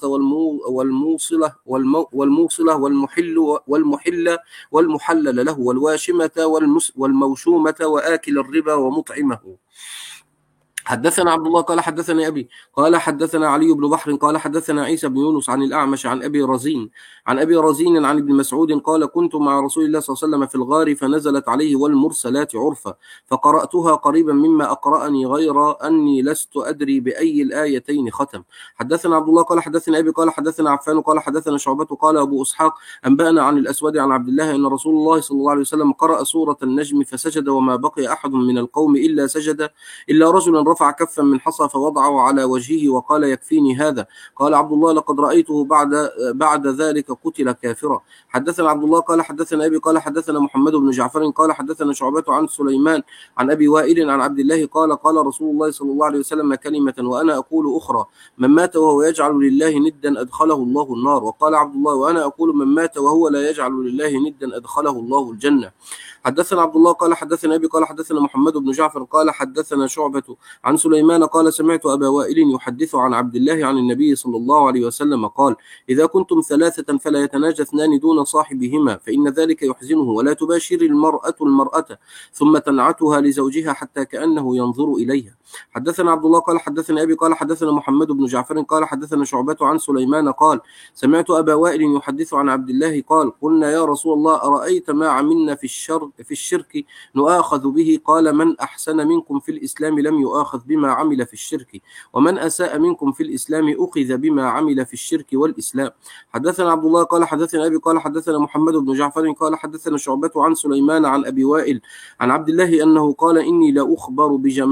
والموصلة والمحل والمحلل له والواشمة والموشومة وآكل الربا ومطعمه. حدثنا عبد الله قال حدثني أبي قال حدثنا علي بن بحر قال حدثنا عيسى بن يونس عن الأعمش عن أبي رزين عن ابن مسعود قال كنت مع رسول الله صلى الله عليه وسلم في الغار فنزلت عليه والمرسلات عرفا فقرأتها قريبا مما أقرأني غير أني لست أدري بأي الآيتين ختم. حدثنا عبد الله قال حدثنا أبي قال حدثنا عفان قال حدثنا شعبة قال أبو إسحاق أنبأنا عن الأسود عن عبد الله أن رسول الله صلى الله عليه وسلم قرأ سورة النجم فسجد وما بقي أحد من القوم إلا سجد إلا رجلا رفع كفا من حصى فوضعه على وجهه وقال يكفيني هذا. قال عبد الله لقد رأيته بعد ذلك قتل كافرا. حدثنا عبد الله قال حدثنا أبي قال حدثنا محمد بن جعفر قال حدثنا شعبة عن سليمان عن أبي وائل عن عبد الله قال قال رسول الله صلى الله عليه وسلم كلمة وأنا أقول أخرى من مات وهو يجعل لله ندا أدخله الله النار. وقال عبد الله وأنا أقول من مات وهو لا يجعل لله ندا أدخله الله الجنة. حدثنا عبد الله قال حدثنا أبي قال حدثنا محمد بن جعفر قال حدثنا شعبة عن سليمان قال سمعت أبا وائل يحدث عن عبد الله عن النبي صلى الله عليه وسلم قال إذا كنتم ثلاثة فلا يتناجى اثنان دون صاحبهما فإن ذلك يحزنه ولا تباشر المرأة ثم تنعتها لزوجها حتى كأنه ينظر إليها. حدثنا عبد الله قال حدثنا أبي قال حدثنا محمد بن جعفر قال حدثنا شعبة عن سليمان قال سمعت أبا وائل يحدث عن عبد الله قال قلنا يا رسول الله أرأيت ما عملنا في الشرك نؤاخذ به قال من أحسن منكم في الإسلام لم يؤاخذ بما عمل في الشرك ومن أساء منكم في الإسلام أخذ بما عمل في الشرك والإسلام. حدثنا عبد الله قال حدثنا أبي قال حدثنا محمد بن جعفر قال حدثنا شعبة عن سليمان عن أبي وائل عن عبد الله أنه قال إني لأخبر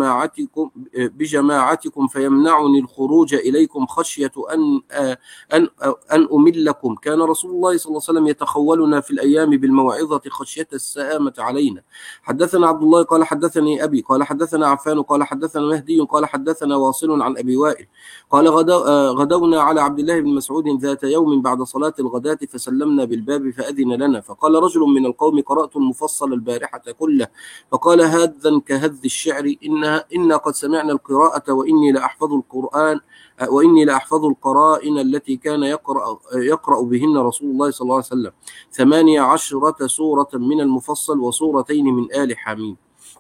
بجماعتكم فيمنعني الخروج إليكم خشية أن أملكم كان رسول الله صلى الله عليه وسلم يتخولنا في الأيام بالموعظة خشية السآمة علينا. حدثنا عبد الله قال حدثني أبي قال حدثنا عفان قال حدثنا مهدي قال حدثنا واصل عن أبي وائل قال غدونا على عبد الله بن مسعود ذات يوم بعد صلاة الغداة فسلمنا بالباب فأذن لنا فقال رجل من القوم قرأت المفصل البارحة كله فقال هذا كهذ الشعر إنا قد سمعنا القراءة وإني لأحفظ القرائن التي كان يقرأ بهن رسول الله صلى الله عليه وسلم 18 سورة من المفصل وسورتين من آل حميم.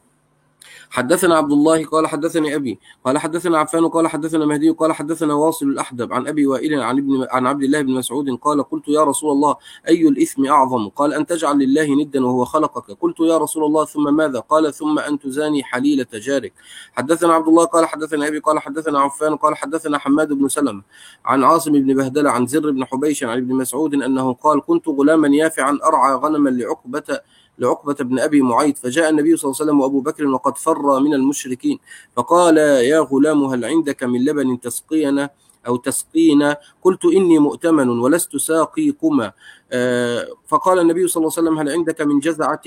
حدثنا عبد الله قال حدثني أبي قال حدثنا عفان قال حدثنا مهدي قال حدثنا واصل الأحدب عن أبي وائل عن عبد الله بن مسعود قال قلت يا رسول الله أي الإثم أعظم قال أن تجعل لله ندا وهو خلقك قلت يا رسول الله ثم ماذا قال ثم أن تزاني حليلة جارك. حدثنا عبد الله قال حدثنا أبي قال حدثنا عفان قال حدثنا حماد بن سلمة عن عاصم بن بهدلة عن زر بن حبيش عن ابن مسعود أنه قال كنت غلاما يافعا أرعى غنما لعقبة بن أبي معيط فجاء النبي صلى الله عليه وسلم وأبو بكر وقد فر من المشركين فقال يا غلام هل عندك من لبن تسقينا قلت إني مؤتمن ولست ساقيكما فقال النبي صلى الله عليه وسلم هل عندك من جزعة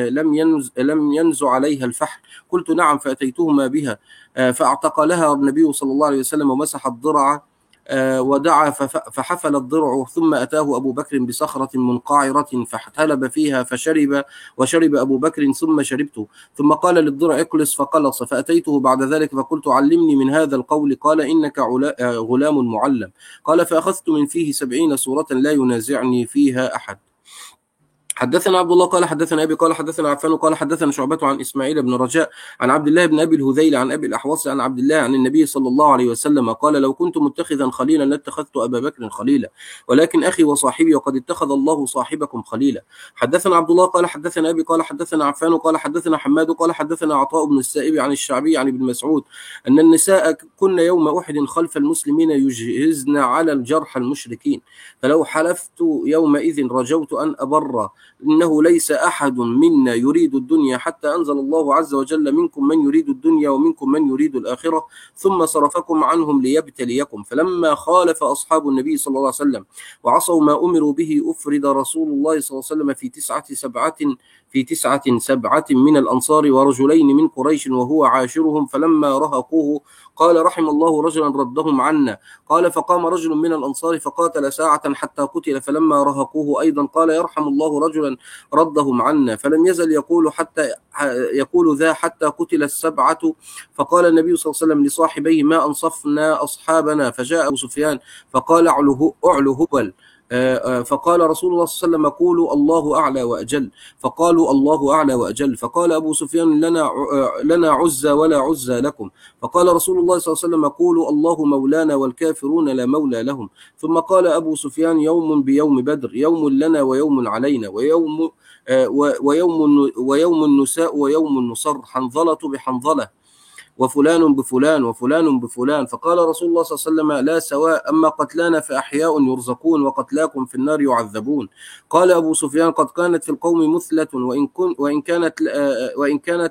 لم ينز عليها الفحل قلت نعم فأتيتهما بها فاعتقلها النبي صلى الله عليه وسلم ومسح الضرع ودعا فحفل الضرع ثم أتاه أبو بكر بصخرة منقعرة فاحتلب فيها وشرب أبو بكر ثم شربته ثم قال للضرع اقلص فقلص فأتيته بعد ذلك فقلت علمني من هذا القول قال إنك غلام معلم قال فأخذت من فيه 70 سورة لا ينازعني فيها أحد. حدثنا عبد الله قال حدثنا أبي قال حدثنا عفان قال حدثنا شعبة عن إسماعيل بن رجاء عن عبد الله بن أبي الهذيل عن أبي الأحوص عن عبد الله عن النبي صلى الله عليه وسلم قال لو كنت متخذا خليلا لاتخذت أبا بكر خليلا ولكن أخي وصاحبي وقد اتخذ الله صاحبكم خليلا. حدثنا عبد الله قال حدثنا أبي قال حدثنا عفان قال حدثنا حماد قال حدثنا عطاء بن السائب عن الشعبي عن ابن مسعود أن النساء كن يوم أحد خلف المسلمين يجهزن على الجرح المشركين فلو حلفت يومئذ رجوت أن أبر إنه ليس أحد منا يريد الدنيا حتى أنزل الله عز وجل منكم من يريد الدنيا ومنكم من يريد الآخرة ثم صرفكم عنهم ليبتليكم فلما خالف أصحاب النبي صلى الله عليه وسلم وعصوا ما أمروا به أفرد رسول الله صلى الله عليه وسلم في تسعة سبعة من الأنصار ورجلين من قريش وهو عاشرهم فلما رهقوه قال رحم الله رجلا ردهم عنا قال فقام رجل من الأنصار فقاتل ساعة حتى قتل فلما رهقوه أيضا قال يرحم الله رجلا ردهم عنا فلم يزل يقول ذا حتى قتل 7 فقال النبي صلى الله عليه وسلم لصاحبيه ما أنصفنا أصحابنا فجاء أبو سفيان فقال أعلو هبل فقال رسول الله صلى الله عليه وسلم قولوا الله أعلى وأجل. فقالوا الله أعلى وأجل. فقال أبو سفيان لنا عزى ولا عزى لكم. فقال رسول الله صلى الله عليه وسلم قولوا الله مولانا والكافرون لا مولى لهم. ثم قال أبو سفيان يوم بيوم بدر، يوم لنا ويوم علينا، ويوم النساء ويوم النصر، حنظلة بحنظلة، وفلان بفلان وفلان بفلان. فقال رسول الله صلى الله عليه وسلم لا سواء، أما قتلانا فأحياء يرزقون وقتلاكم في النار يعذبون. قال أبو سفيان قد كانت في القوم مثلة، وإن كانت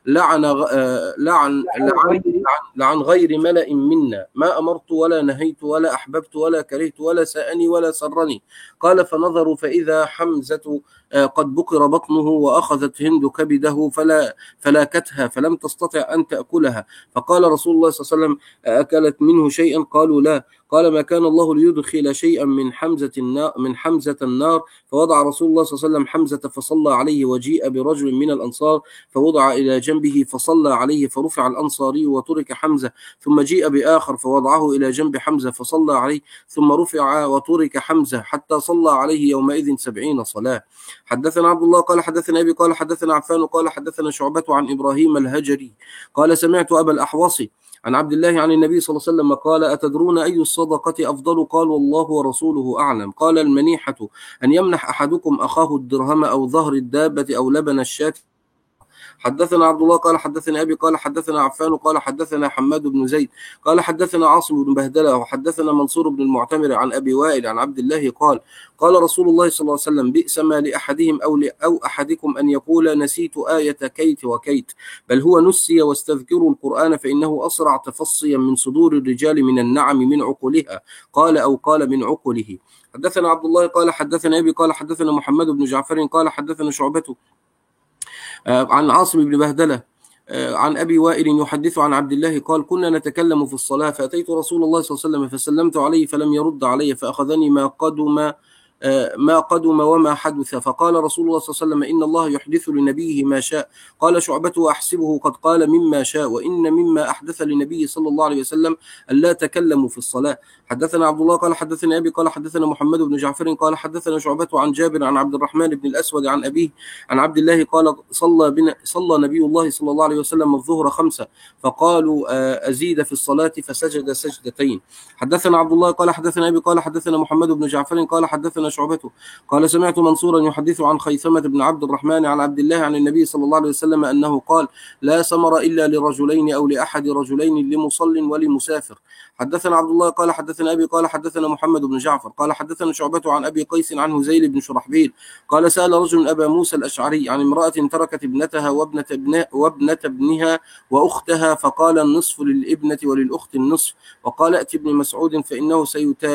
لعن غير ملأ منا، ما أمرت ولا نهيت ولا أحببت ولا كرهت ولا سأني ولا سرني. قال فنظروا فإذا حمزة قد بقر بطنه، وأخذت هند كبده فلاكتها فلم تستطع أن تأكلها. فقال رسول الله صلى الله عليه وسلم أكلت منه شيئا؟ قالوا لا. قال ما كان الله ليدخل شيئا من حمزة النار. فوضع رسول الله صلى الله عليه وسلم حمزة فصلى عليه، وجيء برجل من الأنصار فوضع إلى جنبه فصلى عليه، فرفع الأنصاري وترك حمزة. ثم جيء بآخر فوضعه إلى جنب حمزة فصلى عليه، ثم رفع وترك حمزة حتى صلى عليه يومئذ 70 صلاة. حدثنا عبد الله قال حدثنا أبي قال حدثنا عفان قال حدثنا شعبة عن إبراهيم الهجري قال سمعت أبا الأحوص عن عبد الله عن النبي صلى الله عليه وسلم قال أتدرون أي الصدقة أفضل؟ قالوا الله ورسوله أعلم. قال المنيحة أن يمنح أحدكم أخاه الدرهم أو ظهر الدابة أو لبن الشاة. حدثنا عبد الله قال حدثنا أبي قال حدثنا عفان قال حدثنا حماد بن زيد قال حدثنا عاصم بن بهدلة وحدثنا منصور بن المعتمر عن أبي وائل عن عبد الله قال رسول الله صلى الله عليه وسلم بئس ما لأحدهم أو أحدكم أن يقول نسيت آية كيت وكيت، بل هو نسي واستذكروا القرآن فإنه أسرع تفصيا من صدور الرجال من النعم من عقلها. قال من عقله. حدثنا عبد الله قال حدثنا أبي قال حدثنا محمد بن جعفر قال حدثنا شعبة عن عاصم بن بهدلة عن أبي وائل يحدث عن عبد الله قال كنا نتكلم في الصلاة فأتيت رسول الله صلى الله عليه وسلم فسلمت عليه فلم يرد علي، فأخذني ما قدم وما حدث. فقال رسول الله صلى الله عليه وسلم إن الله يحدث لنبيه ما شاء. قال شعبة وأحسبه قد قال مما شاء، وإن مما أحدث لنبيه صلى الله عليه وسلم ألا تكلموا في الصلاة. حدثنا عبد الله قال حدثنا أبي قال حدثنا محمد بن جعفر قال حدثنا شعبة عن جابر عن عبد الرحمن بن الأسود عن أبيه عن عبد الله قال صلى نبي الله صلى الله عليه وسلم الظهر 5 فقالوا أزيد في الصلاة فسجد سجدتين. حدثنا عبد الله قال حدثنا أبي قال حدثنا محمد بن جعفر قال حدثنا شعبة قال سمعت منصورا يحدث عن خيثمة بن عبد الرحمن عن عبد الله عن النبي صلى الله عليه وسلم أنه قال لا سمر إلا لرجلين أو لأحد رجلين لمصل ولمسافر. حدثنا عبد الله قال حدثنا أبي قال حدثنا محمد بن جعفر قال حدثنا شعبة عن أبي قيس عن هزيل بن شرحبيل قال سأل رجل أبا موسى الأشعري عن امرأة تركت ابنتها وابنة ابنها وأختها، فقال النصف للابنة وللأخت النصف، وقال أتي ابن مسعود فإنه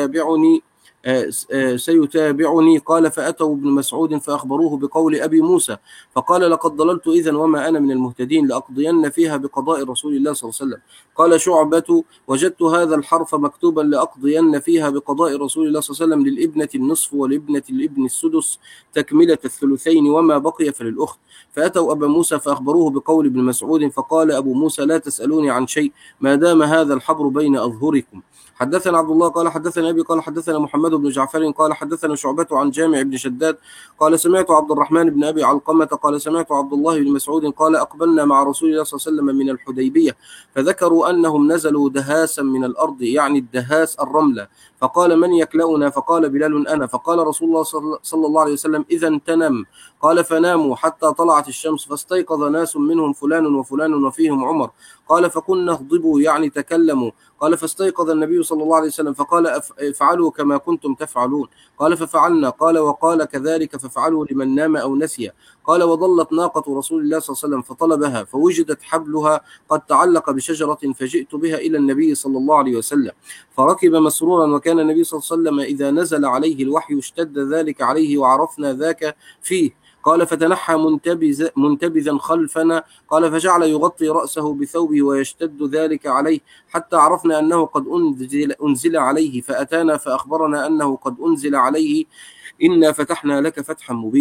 سيتابعني. قال فأتوا ابن مسعود فأخبروه بقول أبي موسى فقال لقد ضللت إذن وما أنا من المهتدين، لأقضين فيها بقضاء رسول الله صلى الله عليه وسلم. قال شعبة وجدت هذا الحرف مكتوبا لأقضين فيها بقضاء رسول الله صلى الله عليه وسلم، للابنة النصف ولابنة الابن السدس تكملة الثلثين وما بقي فللأخت. فأتوا أبا موسى فأخبروه بقول ابن مسعود فقال أبو موسى لا تسألوني عن شيء ما دام هذا الحبر بين أظهركم. حدثنا عبد الله قال حدثنا أبي قال حدثنا محمد بن جعفر قال حدثنا شعبة عن جامع بن شداد قال سمعت عبد الرحمن بن أبي علقمة قال سمعت عبد الله بن مسعود قال أقبلنا مع رسول الله صلى الله عليه وسلم من الحديبية فذكروا أنهم نزلوا دهاسا من الأرض، يعني الدهاس الرملة، فقال من يكلؤنا؟ فقال بلال أنا. فقال رسول الله صلى الله عليه وسلم إذا تنم. قال فناموا حتى طلعت الشمس فاستيقظ ناس منهم فلان وفلان وفيهم عمر. قال فكنا اغضبوا يعني تكلموا. قال فاستيقظ النبي صلى الله عليه وسلم فقال افعلوا كما كنتم تفعلون. قال ففعلنا. قال وقال كذلك فافعلوا لمن نام أو نسي. قال وظلت ناقة رسول الله صلى الله عليه وسلم فطلبها فوجدت حبلها قد تعلق بشجرة فجئت بها إلى النبي صلى الله عليه وسلم فركب مسرورا، وكان النبي صلى الله عليه وسلم إذا نزل عليه الوحي اشتد ذلك عليه وعرفنا ذاك فيه. قال فتنحى منتبذا خلفنا. قال فجعل يغطي رأسه بثوبه ويشتد ذلك عليه حتى عرفنا أنه قد أنزل عليه، فأتانا فأخبرنا أنه قد أنزل عليه إنا فتحنا لك فتحا مبينا.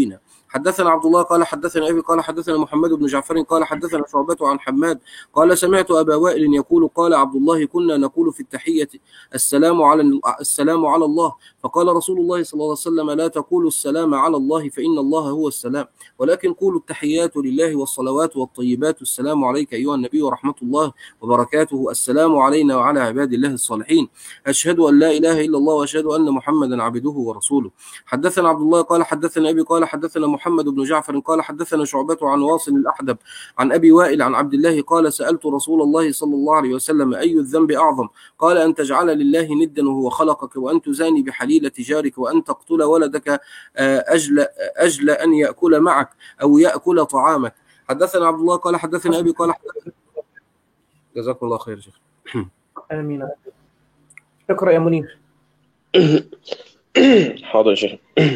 حدثنا عبد الله قال حدثنا أبي قال حدثنا محمد بن جعفر قال حدثنا شعبة عن حماد قال سمعت أبا وائل يقول قال عبد الله كنا نقول في التحية السلام على الله، فقال رسول الله صلى الله عليه وسلم لا تقولوا السلام على الله فإن الله هو السلام، ولكن قولوا التحيات لله والصلوات والطيبات السلام عليك أيها النبي ورحمة الله وبركاته، السلام علينا وعلى عباد الله الصالحين، أشهد أن لا إله إلا الله وأشهد أن محمدا عبده ورسوله. حدثنا عبد الله قال حدثنا أبي قال حدثنا محمد بن جعفر قال حدثنا شعبة عن واصل الأحدب عن أبي وائل عن عبد الله قال سألت رسول الله صلى الله عليه وسلم أي الذنب أعظم؟ قال أن تجعل لله ندا وهو خلقك، وأن تزاني بحليلة جارك، وأن تقتل ولدك أجل أن يأكل معك أو يأكل طعامك. حدثنا عبد الله قال حدثنا أبي قال حدثنا. جزاكم الله خير شيخ. آمين. اقرأ يا منير. حاضر يا شيخ.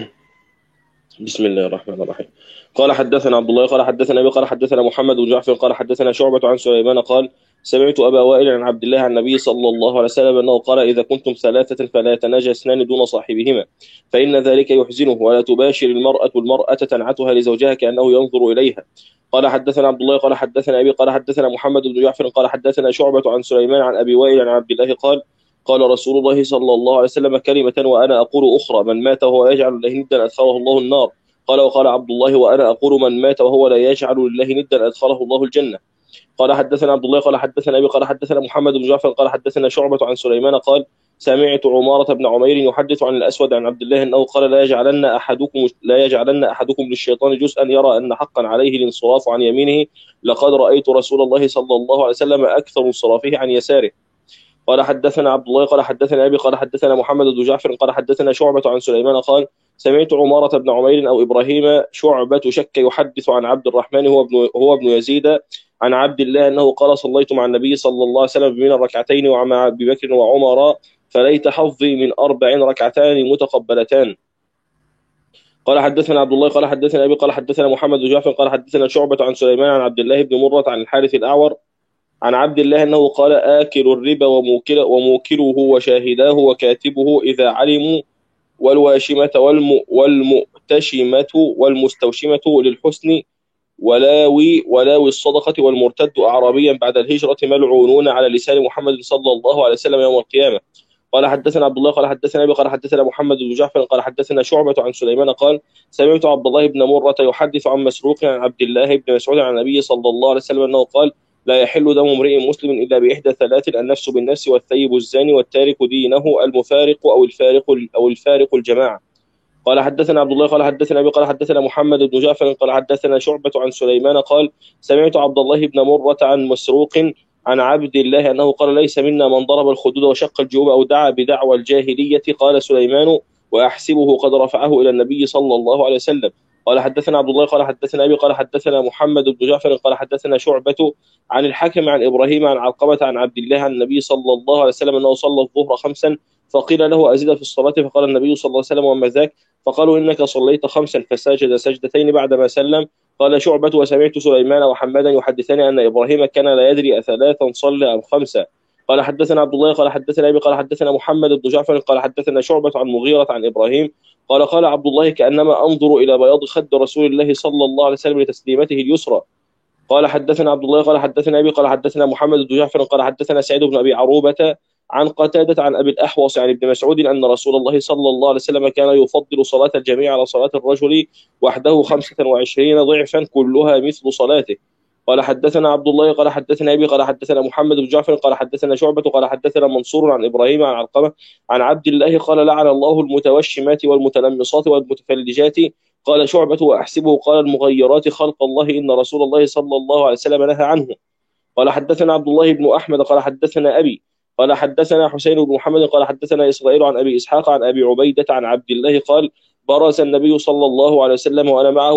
بسم الله الرحمن الرحيم. قال حدثنا عبد الله قال حدثنا أبي قال حدثنا محمد بن جعفر قال حدثنا شعبة عن سليمان قال سمعت أبا وائل عن عبد الله عن النبي صلى الله عليه وسلم أنه قال إذا كنتم ثلاثة فلا يتناجى اثنان دون صاحبهما، فإن ذلك يحزنه، ولا تباشر المرأة تنعتها لزوجها كأنه ينظر إليها. قال حدثنا عبد الله قال حدثنا أبي قال حدثنا محمد بن جعفر قال حدثنا شعبة عن سليمان عن أبي وائل عن عبد الله قال قال رسول الله صلى الله عليه وسلم كلمة وأنا أقول أخرى، من مات وهو يجعل لله ندا أدخله الله النار. قال وقال عبد الله وأنا أقول من مات وهو لا يجعل لله ندا أدخله الله الجنة. قال حدثنا عبد الله قال حدثنا أبي قال حدثنا محمد بن جعفر قال حدثنا شعبة عن سليمان قال سمعت عمارة بن عمير يحدث عن الأسود عن عبد الله أنه قال لا يجعلن أحدكم للشيطان جزءا يرى أن حقا عليه الانصراف عن يمينه، لقد رأيت رسول الله صلى الله عليه وسلم أكثر انصرافه عن يساره. قال حدثنا عبد الله قال حدثنا أبي قال حدثنا محمد بن جعفر قال حدثنا شعبة عن سليمان قال سمعت عمارة بن عمير أو إبراهيم شعبة شك يحدث عن عبد الرحمن هو ابن يزيد عن عبد الله أنه قال صليت مع النبي صلى الله عليه وسلم من الركعتين ومع أبي بكر وعمر فليت حظي من 4 ركعتان متقبلتان. قال حدثنا عبد الله قال حدثنا أبي قال حدثنا محمد بن جعفر قال حدثنا شعبة عن سليمان عن عبد الله بن مرة عن الحارث الأعور عن عبد الله أنه قال آكل الربا وموكله وشاهداه وكاتبه إذا علموا، والواشمة والمؤتشمة والمستوشمة للحسن ولاوي الصدقة والمرتد أعرابيا بعد الهجرة ملعونون على لسان محمد صلى الله عليه وسلم يوم القيامة. قال حدثنا عبد الله قال حدثنا أبي قال حدثنا محمد بن جعفر قال حدثنا شعبة عن سليمان قال سمعت عبد الله بن مرة يحدث عن مسروق عن عبد الله بن مسعود عن النبي صلى الله عليه وسلم أنه قال لا يحل دم امرئ مسلم إلا بإحدى 3: النفس بالنفس، والثيب الزاني، والتارك دينه، المفارق أو الفارق الجماعة. قال حدثنا عبد الله قال حدثنا أبي قال حدثنا محمد بن جعفر قال حدثنا شعبة عن سليمان قال سمعت عبد الله بن مرة عن مسروق عن عبد الله أنه قال ليس منا من ضرب الخدود وشق الجيوب أو دعا بدعوى الجاهلية. قال سليمان وأحسبه قد رفعه إلى النبي صلى الله عليه وسلم. قال حدثنا عبد الله قال حدثنا أبي قال حدثنا محمد بن جعفر قال حدثنا شعبة عن الحكم عن إبراهيم عن علقمة عن عبد الله عن النبي صلى الله عليه وسلم أنه صلى الظهر 5 فقيل له أزيد في الصلاة، فقال النبي صلى الله عليه وسلم وما ذاك؟ فقالوا إنك صليت 5 فسجد سجدتين بعدما سلم. قال شعبة وسمعت سليمان وحمادا يحدثان أن إبراهيم كان لا يدري أ3 صلى أم 5. قال حدثنا عبد الله قال حدثنا أبي قال حدثنا محمد بن جعفر قال حدثنا شعبة عن مغيرة عن إبراهيم قال عبد الله كأنما أنظر إلى بياض خد رسول الله صلى الله عليه وسلم لتسليمته اليسرى. قال حدثنا عبد الله قال حدثنا أبي قال حدثنا محمد بن جعفر قال حدثنا سعيد بن أبي عروبة عن قتادة عن أبي الأحوص عن ابن مسعود أن رسول الله صلى الله عليه وسلم كان يفضل صلاة الجميع على صلاة الرجل وحده 25 ضعفا كلها مثل صلاته. قال حدثنا عبد الله قال حدثنا أبي قال حدثنا محمد بن جعفر قال حدثنا شعبة قال حدثنا منصور عن إبراهيم عن علقمة عن عبد الله قال لعن الله المتوشمات والمتنمصات والمتفلجات. قال شعبة وأحسبه قال المغيرات خلق الله إن رسول الله صلى الله عليه وسلم نهى عنه. قال حدثنا عبد الله بن أحمد قال حدثنا أبي قال حدثنا حسين بن محمد قال حدثنا إسرائيل عن أبي إسحاق عن أبي عبيدة عن عبد الله قال برز النبي صلى الله عليه وسلم وأنا معه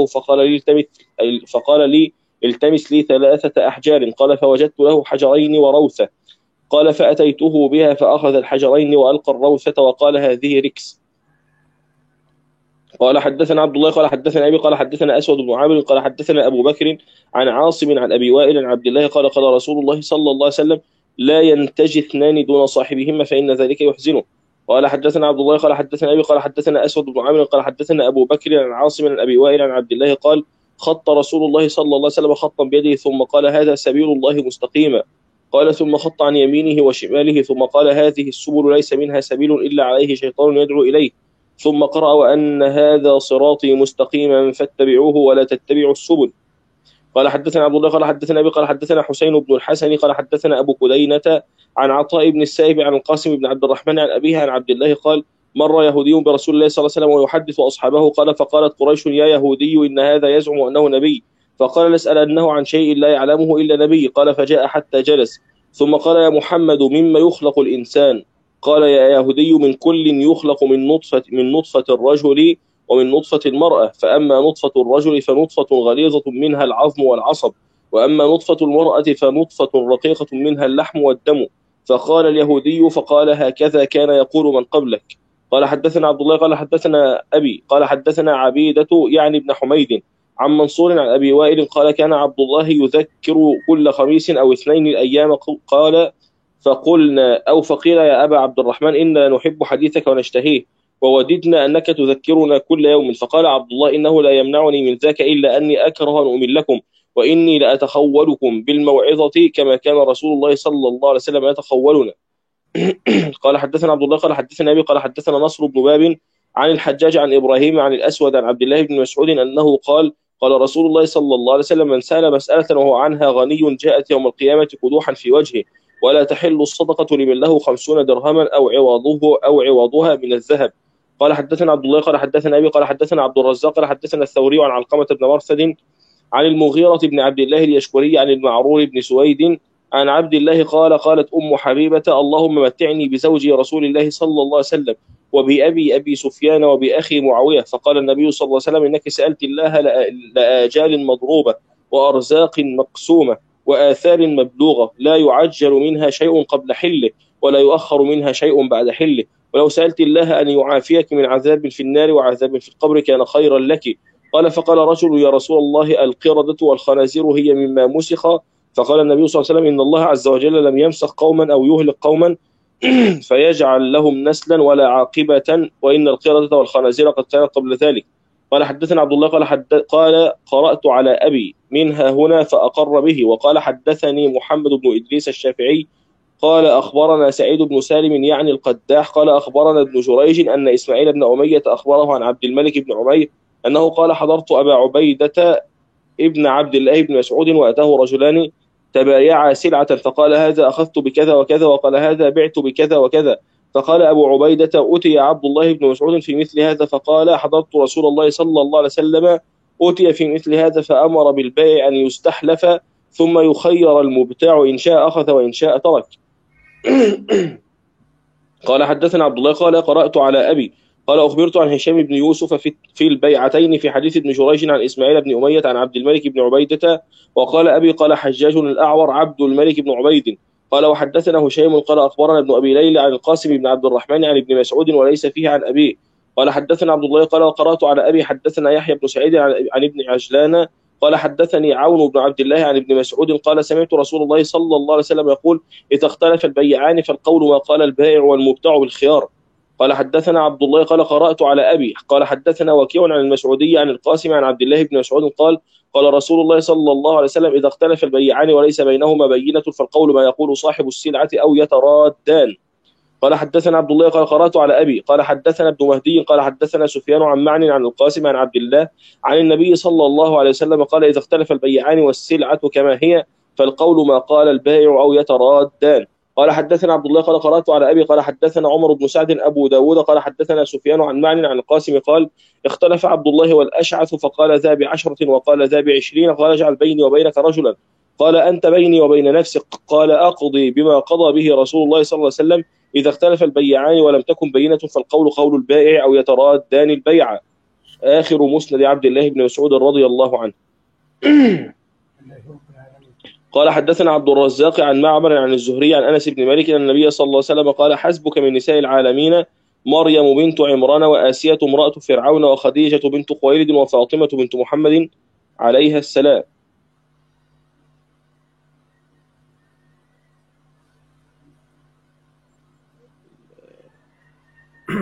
فقال لي التمس لي 3 أحجار. قال فوجدت له حجرين وروثة. قال فأتيته بها فأخذ الحجرين وألقى الروثة وقال هذه ركس. قال حدثنا عبد الله قال حدثنا أبي قال حدثنا أسود بن عامر قال حدثنا أبو بكر عن عاصم عن أبي وائل عن عبد الله قال رسول الله صلى الله عليه وسلم لا ينتجي 2 دون صاحبهما فإن ذلك يحزنه. قال حدثنا عبد الله قال حدثنا أبي قال حدثنا أسود بن عامر قال حدثنا أبو بكر عن عاصم عن أبي وائل عن عبد الله قال خط رسول الله صلى الله عليه وسلم خطا بيده ثم قال هذا سبيل الله مستقيما. قال ثم خط عن يمينه وشماله ثم قال هذه السبل ليس منها سبيل إلا عليه شيطان يدعو إليه. ثم قرأ وأن هذا صراطي مستقيما فاتبعوه ولا تتبعوا السبل. قال حدثنا عبد الله قال حدثنا أبي قال حدثنا حسين بن الحسن قال حدثنا أبو كدينة عن عطاء بن السائب عن القاسم بن عبد الرحمن عن أبيه عن عبد الله قال مر يهودي برسول الله صلى الله عليه وسلم ويحدث أصحابه قال فقالت قريش يا يهودي إن هذا يزعم أنه نبي. فقال لاسألنه عن شيء لا يعلمه إلا نبي. قال فجاء حتى جلس ثم قال يا محمد مما يخلق الإنسان؟ قال يا يهودي من كل يخلق من نطفة الرجل ومن نطفة المرأة، فأما نطفة الرجل فنطفة غليظة منها العظم والعصب، وأما نطفة المرأة فنطفة رقيقة منها اللحم والدم. فقال اليهودي فقال هكذا كان يقول من قبلك. قال حدثنا عبد الله قال حدثنا أبي قال حدثنا عبيدة يعني ابن حميد عن منصور عن أبي وائل قال كان عبد الله يذكر كل خميس أو اثنين الأيام. قال فقلنا أو فقيل يا أبا عبد الرحمن إنا نحب حديثك ونشتهيه ووددنا أنك تذكرنا كل يوم. فقال عبد الله إنه لا يمنعني من ذاك إلا أني أكره أن أملكم وإني لأتخولكم بالموعظة كما كان رسول الله صلى الله عليه وسلم يتخولنا. قال حدثنا عبد الله قال حدثنا أبي قال حدثنا نصر بن باب عن الحجاج عن إبراهيم عن الأسود عن عبد الله بن مسعود أنه قال قال رسول الله صلى الله عليه وسلم من سأل مسألة وهو عنها غني جاءت يوم القيامة قدوحا في وجهه ولا تحل الصدقة لمن له 50 درهما أو عوضها من الذهب. قال حدثنا عبد الله قال حدثنا أبي قال حدثنا عبد الرزاق قال حدثنا الثوري عن علقمة بن مرثد عن المغيرة بن عبد الله اليشكري عن المعرور بن سويد عن عبد الله قال قالت أم حبيبة اللهم متعني بزوجي رسول الله صلى الله عليه وسلم وبأبي أبي سفيان وبأخي معاوية. فقال النبي صلى الله عليه وسلم إنك سألت الله لآجال مضروبة وأرزاق مقسومة وآثار مبلوغة لا يعجل منها شيء قبل حله ولا يؤخر منها شيء بعد حله. ولو سألت الله أن يعافيك من عذاب في النار وعذاب في القبر كان خيرا لك. قال فقال رجل يا رسول الله القردة والخنازير هي مما مسخ. فقال النبي صلى الله عليه وسلم إن الله عز وجل لم يمسخ قوما أو يهلك قوما فيجعل لهم نسلا ولا عاقبة وإن القردة والخنازير قد كانت قبل ذلك. قال حدثنا عبد الله قال قرأت على أبي منها هنا فأقر به. وقال حدثني محمد بن إدريس الشافعي قال أخبرنا سعيد بن سالم يعني القداح قال أخبرنا ابن جريج أن إسماعيل بن أمية أخبره عن عبد الملك بن عمير أنه قال حضرت أبا عبيدة ابن عبد الله بن مسعود وأتاه رجلان تبايعا سلعة فقال هذا أخذت بكذا وكذا وقال هذا بعت بكذا وكذا. فقال أبو عبيدة أتي عبد الله بن مسعود في مثل هذا فقال حضرت رسول الله صلى الله عليه وسلم أتي في مثل هذا فأمر بالبيع أن يستحلف ثم يخير المبتاع إن شاء أخذ وإن شاء ترك. قال حدثنا عبد الله قال قرأت على أبي قال أخبرت عن هشام بن يوسف في البيعتين في حديث ابن جريج عن إسماعيل بن أمية عن عبد الملك بن عبيدة. وقال أبي قال حجاج الأعور عبد الملك بن عبيد قال وحدثنا هشام قال أخبرنا ابن أبي ليلى عن القاسم بن عبد الرحمن عن ابن مسعود وليس فيه عن أبيه. قال حدثنا عبد الله قال قرأت على أبي حدثنا يحيى بن سعيد عن ابن عجلان قال حدثني عون بن عبد الله عن ابن مسعود قال سمعت رسول الله صلى الله عليه وسلم يقول إذا اختلف البيعان فالقول ما قال البائع والمبتاع بالخيار. قال حدثنا عبد الله قال قرأت على أبي قال حدثنا وكيع عن المسعودي عن القاسم عن عبد الله بن مسعود قال قال رسول الله صلى الله عليه وسلم إذا اختلف البيعان وليس بينهما بينة فالقول ما يقول صاحب السلعة أو يترادان. قال حدثنا عبد الله قال قرأت على أبي قال حدثنا ابن مهدي قال حدثنا سفيان عن معن عن القاسم عن عبد الله عن النبي صلى الله عليه وسلم قال إذا اختلف البيعان والسلعة كما هي فالقول ما قال البائع أو يترادان. قال حدثنا عبد الله قال قرأت على أبي قال حدثنا عمر بن سعد أبو داود قال حدثنا سفيان عن معن عن القاسم قال اختلف عبد الله والأشعث فقال ذا ب10 وقال ذا ب20 قال اجعل بيني وبينك رجلا قال أنت بيني وبين نفسك قال أقضي بما قضى به رسول الله صلى الله عليه وسلم إذا اختلف البيعان ولم تكن بينة فالقول قول البائع أو يترادان البيع. آخر مسند عبد الله بن مسعود رضي الله عنه. قال حدثنا عبد الرزاق عن معمر عن الزهري عن أنس بن مالك أن النبي صلى الله عليه وسلم قال حسبك من نساء العالمين مريم بنت عمران وآسية امرأة فرعون وخديجة بنت خويلد وفاطمة بنت محمد عليها السلام.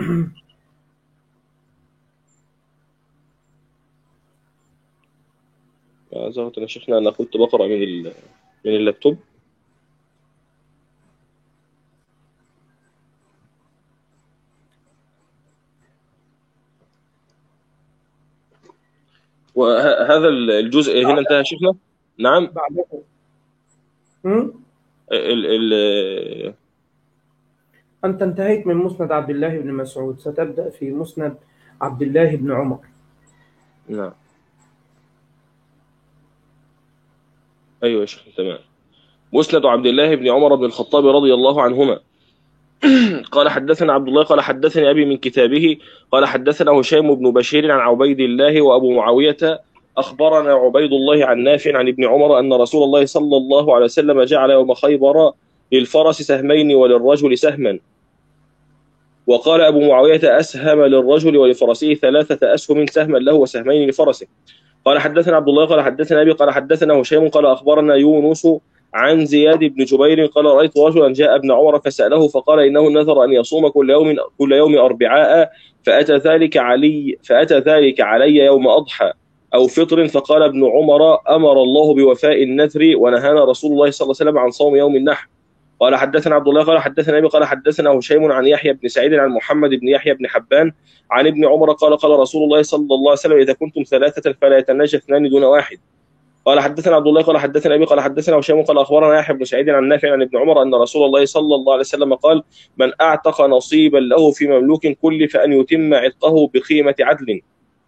زهرة يا شيخنا، أنا كنت بقرأ من اللابتوب. وهذا الجزء هنا انتهى يا شيخنا. نعم. بعدها ال أنت انتهيت من مسند عبد الله بن مسعود، ستبدأ في مسند عبد الله بن عمر. نعم. أيوة يا شيخ، تمام. مسند عبد الله بن عمر بن الخطاب رضي الله عنهما قال حدثنا عبد الله قال حدثني أبي من كتابه قال حدثنا هشيم بن بشير عن عبيد الله وأبو معاوية أخبرنا عبيد الله عن نافع عن ابن عمر أن رسول الله صلى الله عليه وسلم جعل يوم خيبر للفرس سهمين وللرجل سهما، وقال أبو معاوية أسهم للرجل ولفرسه 3 أسهم، سهما له وسهمين لفرسه. قال حدثنا عبد الله قال حدثنا أبي قال حدثنا هشيم قال أخبرنا يونس عن زياد بن جبير قال رأيت رجلا جاء ابن عمر فسأله فقال إنه نذر أن يصوم كل يوم أربعاء، فأتى ذلك علي يوم أضحى أو فطر، فقال ابن عمر أمر الله بوفاء النذر ونهانا رسول الله صلى الله عليه وسلم عن صوم يوم النحر. قال حدثنا عبد الله قال حدثنا أبي قال حدثنا هشيم عن يحيى بن سعيد عن محمد بن يحيى بن حبان عن ابن عمر قال قال رسول الله صلى الله عليه وسلم إذا كنتم 3 فلا يتناجى 2 دون 1. قال حدثنا عبد الله قال حدثنا أبي قال حدثنا هشيم قال أخبرنا يحيى بن سعيد عن نافع عن ابن عمر أن رسول الله صلى الله عليه وسلم قال من أعتق نصيبا له في مملوك كلف أن يتم عتقه بقيمة عدل.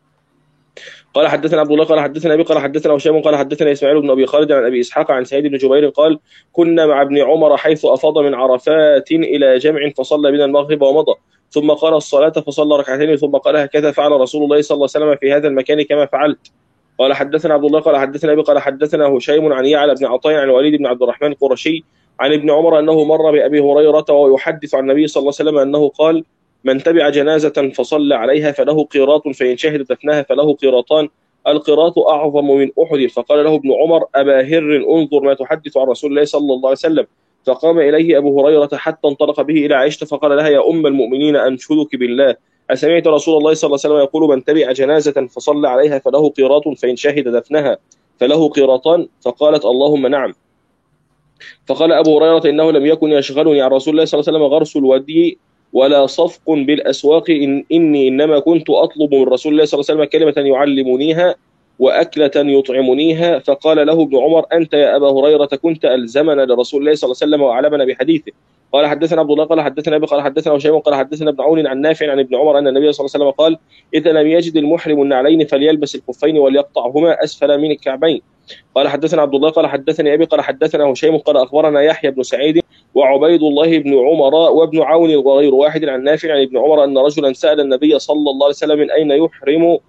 قال حدثنا عبد الله قال حدثنا أبي قال حدثنا هشيم قال حدثنا إسماعيل بن أبي خالد عن أبي إسحاق عن سعيد بن جبير قال كنا مع ابن عمر حيث أفاض من عرفات إلى جمع فصلى بنا المغرب ومضى، ثم قال الصلاة فصلى ركعتين، ثم قال هكذا فعل رسول الله صلى الله عليه وسلم في هذا المكان كما فعلت. قال حدثنا عبد الله قال حدثنا أبي قال حدثنا هشيم عن يعلى بن عطاء عن الوليد بن عبد الرحمن القرشي عن ابن عمر أنه مر بأبي هريرة ويحدث عن النبي صلى الله عليه وسلم أنه قال من تبع جنازة فصلى عليها فله قيراط، فإن شهد دفنها فله قيراطان، القيراط أعظم من أحد. فقال له ابن عمر أبا هر انظر ما تحدث عن رسول الله صلى الله عليه وسلم. فقام إليه أبو هريرة حتى انطلق به إلى عائشة فقال لها يا أم المؤمنين أنشدك بالله أسمعت رسول الله صلى الله عليه وسلم يقول من تبع جنازة فصلى عليها فله قيراط، فإن شهد دفنها فله قيراطان؟ فقالت اللهم نعم. فقال أبو هريرة إنه لم يكن يشغلني عن رسول الله صلى الله عليه وسلم غرس الودي ولا صفق بالأسواق، إني إنما كنت أطلب من رسول الله صلى الله عليه وسلم كلمة يعلمنيها وأكلة يطعمنيها. فقال له ابن عمر أنت يا أبا هريرة كنت ألزمنا لرسول الله صلى الله عليه وسلم وأعلمنا بحديثه. قال حدثنا عبد الله قال حدثنا أبي قال حدثنا هشيم قال حدثنا ابن عون عن نافع عن ابن عمر أن النبي صلى الله عليه وسلم قال إذا لم يجد المحرم النعلين فليلبس الخفين وليقطعهما أسفل من الكعبين. قال حدثنا عبد الله قال حدثني أبي قال حدثنا هشيم قال أخبرنا يحيى بن سعيد وعبيد الله بن عمر وابن عون وغير واحد عن نافع عن ابن عمر أن رجلا سأل النبي صلى الله عليه وسلم من أين يحرم؟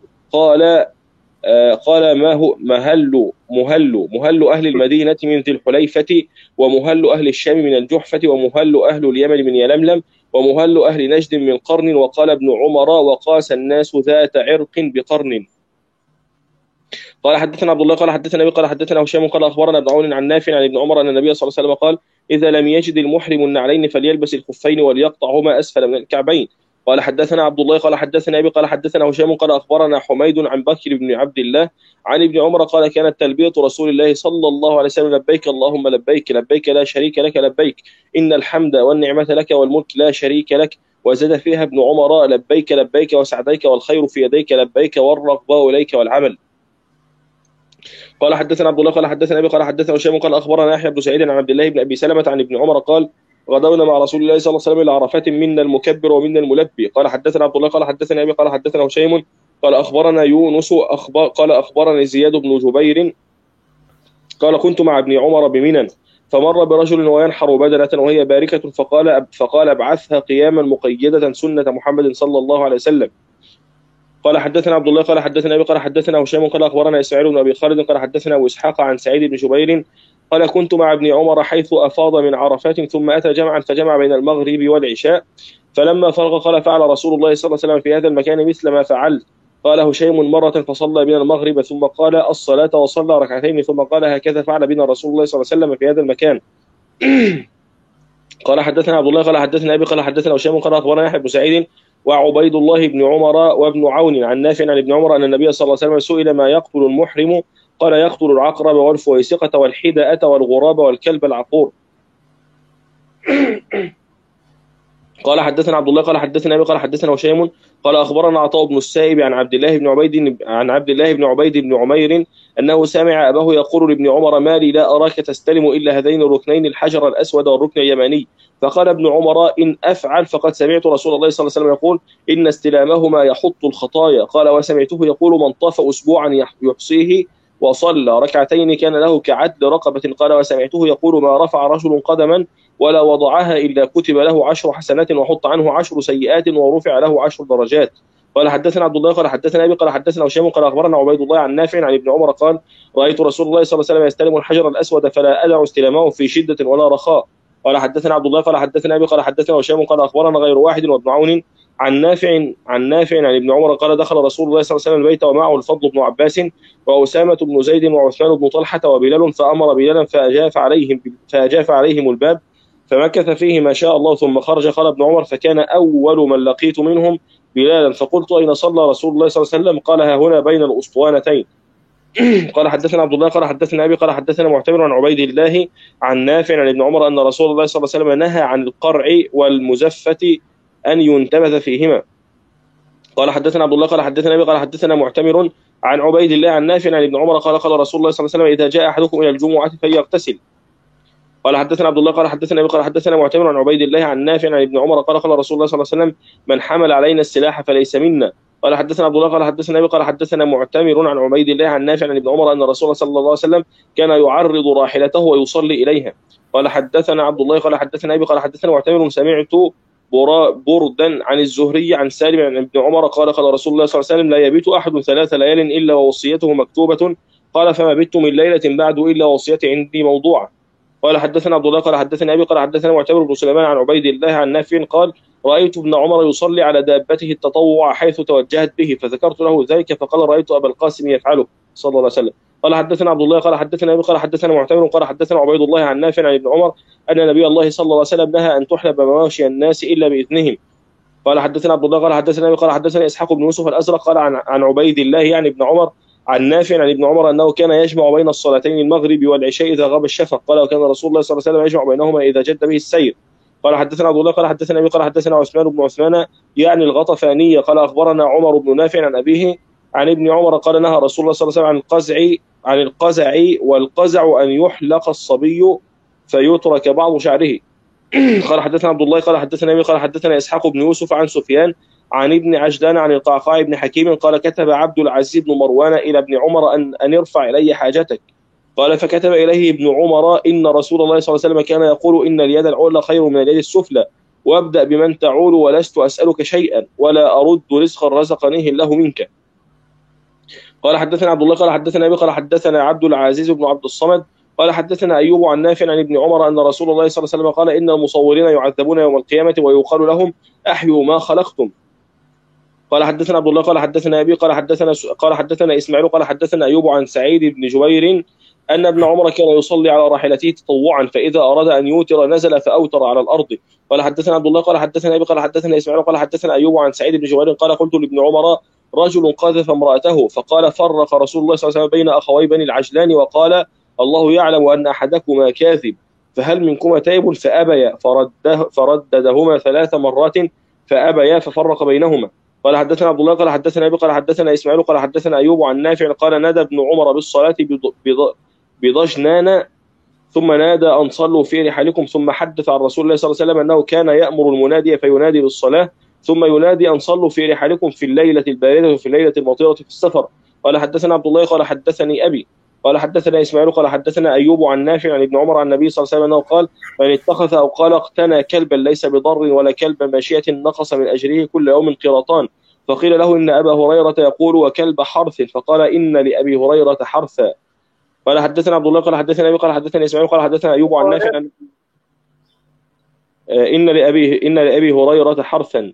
قال ما هو مهل أهل المدينة من ذي الحليفة، ومهل أهل الشام من الجحفة، ومهل أهل اليمن من يلملم، ومهل أهل نجد من قرن. وقال ابن عمر وقاس الناس ذات عرق بقرن. قال حدثنا عبد الله قال حدثنا أبي قال حدثنا هشام قال أخبرنا ابن عون عن نافع عن ابن عمر أن النبي صلى الله عليه وسلم قال إذا لم يجد المحرم النعلين فليلبس الخفين وليقطعهما أسفل من الكعبين. قال حدثنا عبد الله قال حدثنا أبي قال حدثنا هشام قال أخبرنا حميد عن بكر بن عبد الله عن ابن عمر قال كانت تلبية رسول الله صلى الله عليه وسلم لبيك اللهم لبيك لبيك لا شريك لك لبيك إن الحمد والنعمة لك والملك لا شريك لك. وزاد فيها ابن عمر لبيك لبيك وسعديك والخير في يديك لبيك والرغبة إليك والعمل. قال حدثنا عبد الله قال حدثنا أبي قال حدثنا هشام قال أخبرنا يحيى بن سعيد عن عبد الله بن أبي سلمة عن ابن عمر قال غدونا مع رسول الله صلى الله عليه وسلم إلى عرفات منا المكبر ومنا الملبي. قال حدثنا عبد الله قال حدثنا أبي قال حدثنا هشيم قال أخبرنا يونس قال أخبرني زياد بن جبير قال كنت مع ابن عمر بمنى فمر برجل وينحر بدنة وهي باركة فقال ابعثها قياما مقيدة سنة محمد صلى الله عليه وسلم. قال حدثنا عبد الله قال حدثنا أبي قال حدثنا هشام قال أخبرنا إسماعيل بن أبي خالد قال حدثنا أبو إسحاق عن سعيد بن جبير قال كنت مع ابن عمر حيث أفاض من عرفات ثم أتى جمعا فجمع بين المغرب والعشاء فلما فرغ قال فعل رسول الله صلى الله عليه وسلم في هذا المكان مثل ما فعلت. قال هشيم مرة فصلى بنا المغرب ثم قال الصلاة وصلى ركعتين ثم قال هكذا فعل بنا رسول الله صلى الله عليه وسلم في هذا المكان. قال حدثنا عبد الله قال حدثنا أبي قال حدثنا هشام قال أخبرنا يحيى بن سعيد وعبيد الله بن عمر وابن عون عن نافع عن ابن عمر أن النبي صلى الله عليه وسلم سئل ما يقتل المحرم قال يقتل العقرب والفويسقة والحدأة والغراب والكلب العقور. قال حدثنا عبد الله قال حدثنا أبي قال حدثنا هشيم قال أخبرنا عطاء بن السائب عن عبد الله بن عبيد بن عمير أنه سمع أباه يقول لابن عمر ما لي لا أراك تستلم إلا هذين الركنين الحجر الأسود والركن اليماني. فقال ابن عمر إن أفعل فقد سمعت رسول الله صلى الله عليه وسلم يقول إن استلامهما يحط الخطايا. قال وسمعته يقول من طاف أسبوعا يحصيه وصلى ركعتين كان له كعدل رقبة. قال وسمعته يقول ما رفع رجل قدما ولا وضعها إلا كتب له 10 حسنات وحط عنه 10 سيئات ورفع له 10 درجات. قال حدثنا عبد الله قال حدثنا أبي قال حدثنا هشام قال أخبرنا عبيد الله عن نافع عن ابن عمر قال رأيت رسول الله صلى الله عليه وسلم يستلم الحجر الأسود فلا أدع استلامه في شدة ولا رخاء. قال حدثنا عبد الله قال حدثنا أبي قال حدثنا هشام قال أخبرنا غير واحد وابن عون عن نافع عن ابن عمر قال دخل رسول الله صلى الله عليه وسلم البيت ومعه الفضل بن عباس وأسامة بن زيد وعثمان بن طلحة وبلال فأمر بلالا فأجاف عليهم الباب فمكث فيه ما شاء الله ثم خرج. قال ابن عمر فكان أول من لقيت منهم بلالا فقلت أين صلى رسول الله صلى الله عليه وسلم قال ها هنا بين الأسطوانتين. قال حدثنا عبد الله قال حدثنا أبي قال حدثنا معتمر عن عبيد الله عن نافع عن ابن عمر أن رسول الله صلى الله عليه وسلم نهى عن القرع والمزفة أن ينتبذ فيهما. قال حدثنا عبد الله قال حدثنا أبي قال حدثنا معتمر عن عبيد الله عن نافع عن ابن عمر قال رسول الله صلى الله عليه وسلم إذا جاء أحدكم إلى الجمعة فليغتسل. قال حدثنا عبد الله قال حدثنا أبي قال حدثنا معتمر عن عبيد الله عن نافع عن ابن عمر قال رسول الله صلى الله عليه وسلم من حمل علينا السلاح فليس منا. قال حدثنا عبد الله قال حدثنا أبي قال حدثنا معتمر عن عبيد الله عن نافع عن ابن عمر أن رسول الله صلى الله عليه وسلم كان يعرض راحلته ويصلي إليها. قال حدثنا عبد الله قال حدثنا أبي قال حدثنا معتمر سمعت بردا عن الزهري عن سالم عن ابن عمر قال رسول الله صلى الله عليه وسلم لا يبيت أحد 3 ليال إلا ووصيته مكتوبة. قال فما بت من ليلة بعد إلا وصيتي عندي موضوعة. قال حدثنا عبد الله قال حدثنا أبي قال حدثنا معتمر بن سليمان عن عبيد الله عن نافع قال رأيت ابن عمر يصلي على دابته التطوع حيث توجهت به فذكرت له ذلك فقال رأيت أبا القاسم يفعله صلى الله عليه وسلم. قال حدثنا عبد الله قال حدثنا أبي قال حدثنا معتمر قال حدثنا عبيد الله عن نافع عن ابن عمر أن نبي الله صلى الله عليه وسلم نهى أن تحلب مواشي الناس إلا بإذنهم. قال حدثنا عبد الله قال حدثنا أبي قال حدثنا إسحاق بن يوسف الأزرق قال عن عبيد الله يعني ابن عمر عن نافع عن ابن عمر أنه كان يجمع بين الصلاتين المغرب والعشاء إذا غاب الشفق. قال وكان رسول الله صلى الله عليه وسلم يجمع بينهما إذا جد به السير. قال حدثنا عبد الله قال حدثنا أبي قال حدثنا عثمان بن عثمان يعني الغطفاني قال أخبرنا عمر بن نافع عن أبيه عن ابن عمر قال نهى رسول الله صلى الله عليه وسلم عن القزع والقزع أن يحلق الصبي فيترك بعض شعره. قال حدثنا عبد الله قال حدثنا أبي قال حدثنا إسحاق بن يوسف عن سفيان عن ابن عجلان عن القعقاع بن حكيم قال كتب عبد العزيز بن مروان إلى ابن عمر أن يرفع إلي حاجتك. قال فكتب إليه ابن عمر إن رسول الله صلى الله عليه وسلم كان يقول إن اليد العلى خير من اليد السفلى وابدأ بمن تعول ولست أسألك شيئا ولا أرد رزقا رزقنيه الله منك. قال حدثنا عبد الله قال حدثنا أبي قال حدثنا عبد العزيز بن عبد الصمد قال حدثنا أيوب عن نافع عن ابن عمر أن رسول الله صلى الله عليه وسلم قال إن المصورين يعذبون يوم القيامة ويقال لهم أحيوا ما خلقتم. قال حدثنا عبد الله قال حدثنا أبي قال حدثنا إسماعيل قال حدثنا أيوب عن سعيد بن جبير أن ابن عمر كان يصلي على راحلته تطوعا فإذا أراد أن يوتر نزل فأوتر على الأرض. قال حدثنا عبد الله قال حدثنا أبي قال حدثنا إسماعيل قال حدثنا أيوب عن سعيد بن جبير قال قلت لابن عمر رجل قذف امرأته فقال فرق رسول الله صلى الله عليه وسلم بين أخوي بني العجلان وقال الله يعلم أن أحدكما كاذب فهل منكما تائب فأبيا فرددهما 3 مرات فأبيا ففرق بينهما. قال حدثنا عبد الله قال حدثنا أبي قال حدثنا إسماعيل قال حدثنا أيوب عن نافع قال نادى ابن عمر بالصلاة بضجنان ثم نادى أن صلوا في رحالكم ثم حدث عن رسول الله صلى الله عليه وسلم أنه كان يأمر المنادي فينادي بالصلاة ثم ينادي أن صلوا في رحالكم في الليلة الباردة وفي الليلة المطيرة في السفر. قال حدثنا عبد الله قال حدثني أبي قال حدثنا إسماعيل قال حدثنا أيوب عن نافع عن ابن عمر عن النبي صلى الله عليه وسلم أنه قال من اتخذ أو قال اقتنى كلبا ليس بضر ولا كلب ماشية نقص من أجره كل يوم قيراطان. فقيل له إن أبا هريرة يقول وكلب حرث فقال إن لأبي هريرة حرثا. قال حدثنا عبد الله قال حدثنا أبي قال حدثنا إسماعيل قال حدثنا أيوب عن نافع إن لأبي هريرة حرثا.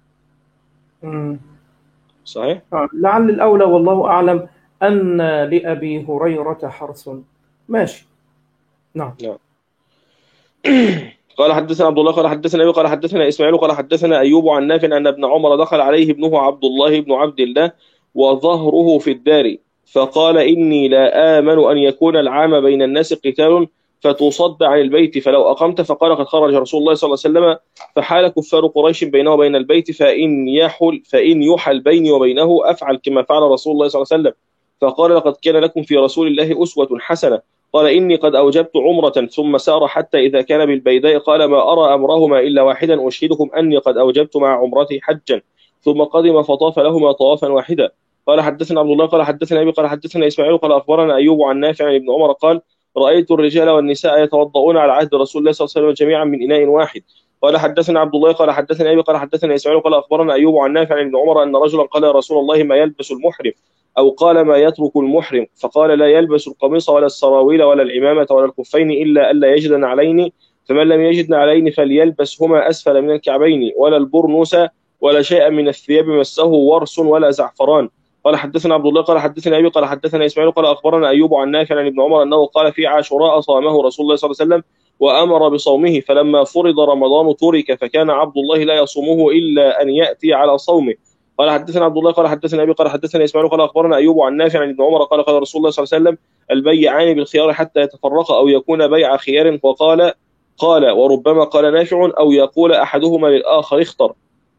صحيح؟ لعل الأولى والله أعلم أن لأبي هريرة حرث. ماشي. نعم. قال حدثنا عبد الله قال حدثنا أبي قال حدثنا إسماعيل قال حدثنا أيوب عن نافع أن ابن عمر دخل عليه ابنه عبد الله بن عبد الله وظهره في الدار فقال إني لا آمن أن يكون العام بين الناس قتال فتصد عن البيت فلو أقمت فقال قد خرج رسول الله صلى الله عليه وسلم فحال كفار قريش بينه وبين البيت فإن يحل بيني وبينه أفعل كما فعل رسول الله صلى الله عليه وسلم فقال لقد كان لكم في رسول الله أسوة حسنة قال إني قد أوجبت عمرة ثم سار حتى إذا كان بالبيداء قال ما أرى أمرهما إلا واحدا أشهدكم أني قد أوجبت مع عمرتي حجا ثم قدم فطاف لهما طوافا واحدا قال حدثنا عبد الله قال حدثنا أبي قال حدثنا إسماعيل قال أخبرنا أيوب عن نافع عن ابن عمر قال رأيت الرجال والنساء يتوضؤون على عهد رسول الله صلى الله عليه وسلم جميعا من إناء واحد قال حدثنا عبد الله قال حدثنا أبي قال حدثنا إسماعيل قال أخبرنا أيوب عن نافع عن ابن عمر أن رجلا قال يا رسول الله ما يلبس المحرم أو قال ما يترك المحرم فقال لا يلبس القميص ولا السراويل ولا العمامة ولا الخفين إلا ألا يجد نعلين فمن لم يجد نعلين فليلبسهما أسفل من الكعبين ولا البرنوس ولا شيئا من الثياب مسه ورس ولا زعفران قال حدثنا عبد الله قال حدثنا أبي قال حدثنا إسماعيل قال أخبرنا أيوب عن نافع عن ابن عمر أنه قال في عاشوراء صامه رسول الله صلى الله عليه وسلم وأمر بصومه فلما فرض رمضان ترك فكان عبد الله لا يصومه إلا أن يأتي على صومه قال حدثنا عبد الله قال حدثنا أبي قال حدثنا إسماعيل قال أخبرنا أيوب عن نافع عن ابن عمر قال قال رسول الله صلى الله عليه وسلم البيعان بالخيار حتى يتفرقا أو يكون بيع خيار قال وربما قال نافع أو يقول أحدهما للآخر اختر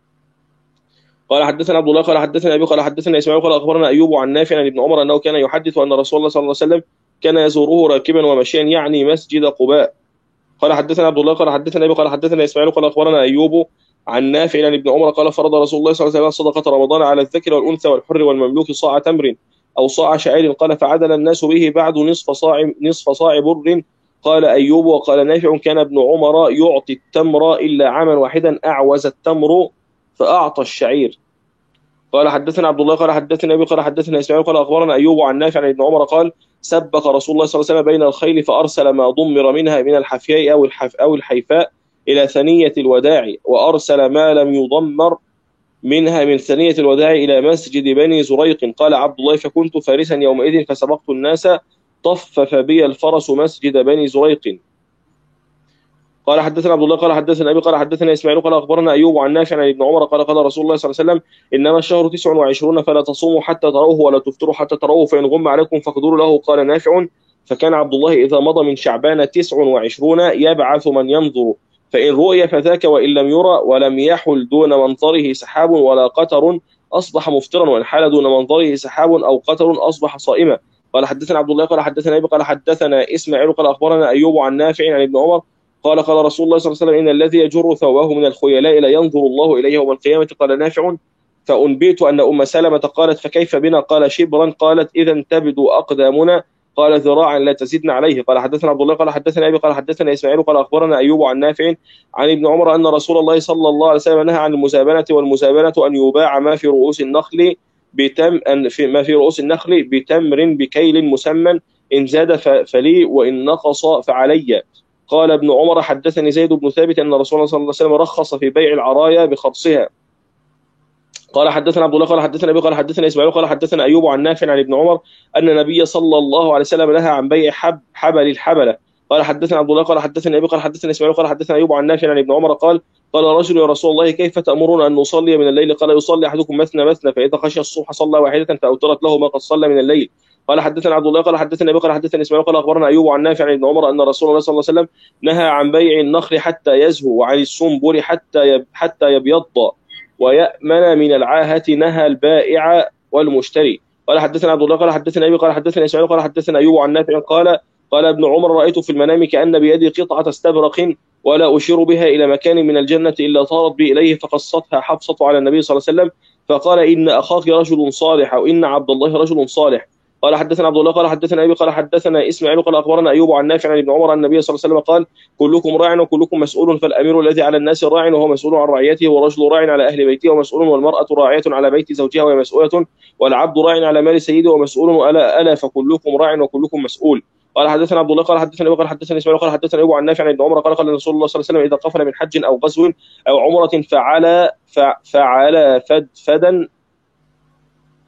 قال حدثنا عبد الله قال حدثنا أبي قال حدثنا إسماعيل قال أخبرنا أيوب عن نافع عن ابن عمر أنه كان يحدث أن رسول الله صلى الله عليه وسلم كان يزوره راكبا ومشيا يعني مسجد قباء قال حدثنا عبد الله قال حدثنا أبي قال حدثنا إسماعيل قال أخبرنا أيوب عن نافع عن ابن عمر قال فرض رسول الله صلى الله عليه وسلم صدقة رمضان على الذكر والأنثى والحر والمملوك صاع تمر أو صاع شعير قال فعدل الناس به بعد نصف صاع بر قال أيوب وقال نافع كان ابن عمر يعطي التمر إلا عاما واحدا أعوز التمر فأعطى الشعير قال حدثنا عبد الله قال حدثنا أبي قال حدثنا إسماعيل قال أخبرنا أيوب عن نافع عن ابن عمر قال سبق رسول الله صلى الله عليه وسلم بين الخيل فأرسل ما ضمر منها من الحفياء أو الحيفاء إلى ثنية الوداع وأرسل ما لم يضمر منها من ثنية الوداع إلى مسجد بني زريق قال عبد الله فكنت فارسا يومئذ فسبقت الناس طفف بي الفرس مسجد بني زريق قال حدثنا عبد الله قال حدثنا أبي قال حدثنا إسماعيل قال أخبرنا أيوب عن نافع عن ابن عمر قال قال رسول الله صلى الله عليه وسلم إنما الشهر 29 فلا تصوموا حتى تروه ولا تفطروا حتى تروه فإن غم عليكم فاقدروا له قال نافع فكان عبد الله إذا مضى من شعبان 29 يبعث من ينظر فإن رؤي فذاك وإن لم يرى ولم يحل دون منظره سحاب ولا قطر أصبح مفطرا وإن حال دون منظره سحاب أو قطر أصبح صائما قال حدثنا عبد الله قال حدثنا أبي قال حدثنا إسماعيل قال أخبرنا أيوب عن نافع عن ابن عمر قال قال رسول الله صلى الله عليه وسلم إن الذي يجر ثوبه من الخيلاء لا ينظر الله إليه يوم القيامة قال نافع فأنبئت أن أم سلمة قالت فكيف بنا قال شبرا قالت إذا تبدو أقدامنا قال ذراعا لا تزدنا عليه قال حدثنا عبد الله قال حدثنا أبي قال حدثنا إسماعيل قال أخبرنا أيوب عن نافع عن ابن عمر أن رسول الله صلى الله عليه وسلم نهى عن المزابنة والمزابنة أن يباع ما في رؤوس النخل بتمر بكيل مسمى إن زاد فلي وإن نقص فعلي قال ابن عمر حدثني زيد بن ثابت أن رسول الله صلى الله عليه وسلم رخص في بيع العرايا بخرصها قال حدثنا عبد الله قال حدثنا أبي قال حدثنا إسماعيل قال حدثنا أيوب عن نافع عن ابن عمر أن النبي صلى الله عليه وسلم نهى عن بيع حبل الحبلة قال حدثنا عبد الله قال حدثنا أبي قال حدثنا إسماعيل قال حدثنا أيوب عن نافع عن ابن عمر قال رجل يا رسول الله كيف تأمرون أن نصلي من الليل قال يصلي أحدكم مثنى فإذا خشي الصبح صلى واحدة فأوترت له ما قد صلى من الليل قال حدثنا عبد الله قال حدثنا أبي قال حدثنا إسماعيل قال أخبرنا أيوب عن نافع عن ابن عمر أن رسول الله صلى الله عليه وسلم نهى عن بيع النخل حتى يزهو وعن السنبر حتى يبيض ويأمن من العاهة نهى البائع والمشتري قال حدثنا عبد الله قال حدثنا أبي قال حدثنا إسماعيل قال حدثنا أيوب عن نافع قال ابن عمر رأيت في المنام كأن بيدي قطعة استبرق ولا أشير بها إلى مكان من الجنة إلا طارت بي إليه فقصتها حفصة على النبي صلى الله عليه وسلم فقال إن أخاك رجل صالح أو إن عبد الله رجل صالح قال حدثنا عبد الله قال حدثنا أبي قال حدثنا إسماعيل قال أخبرنا أيوب عن نافع عن ابن عمر أن النبي صلى الله عليه وسلم قال كلكم راع وكلكم مسؤول فالأمير الذي على الناس راع وهو مسؤول عن رعيته والرجل راع على أهل بيته ومسؤول والمرأة راعية على بيت زوجها وهي مسؤولة والعبد راع على مال سيده ومسؤول ألا فكلكم راع وكلكم مسؤول قال حدثنا عبد الله قال حدثنا أبي قال حدثنا إسماعيل قال حدثنا أيوب عن نافع عن ابن عمر قال قال رسول الله صلى الله عليه وسلم إذا قفل من حج أو غزو أو عمرة فعلى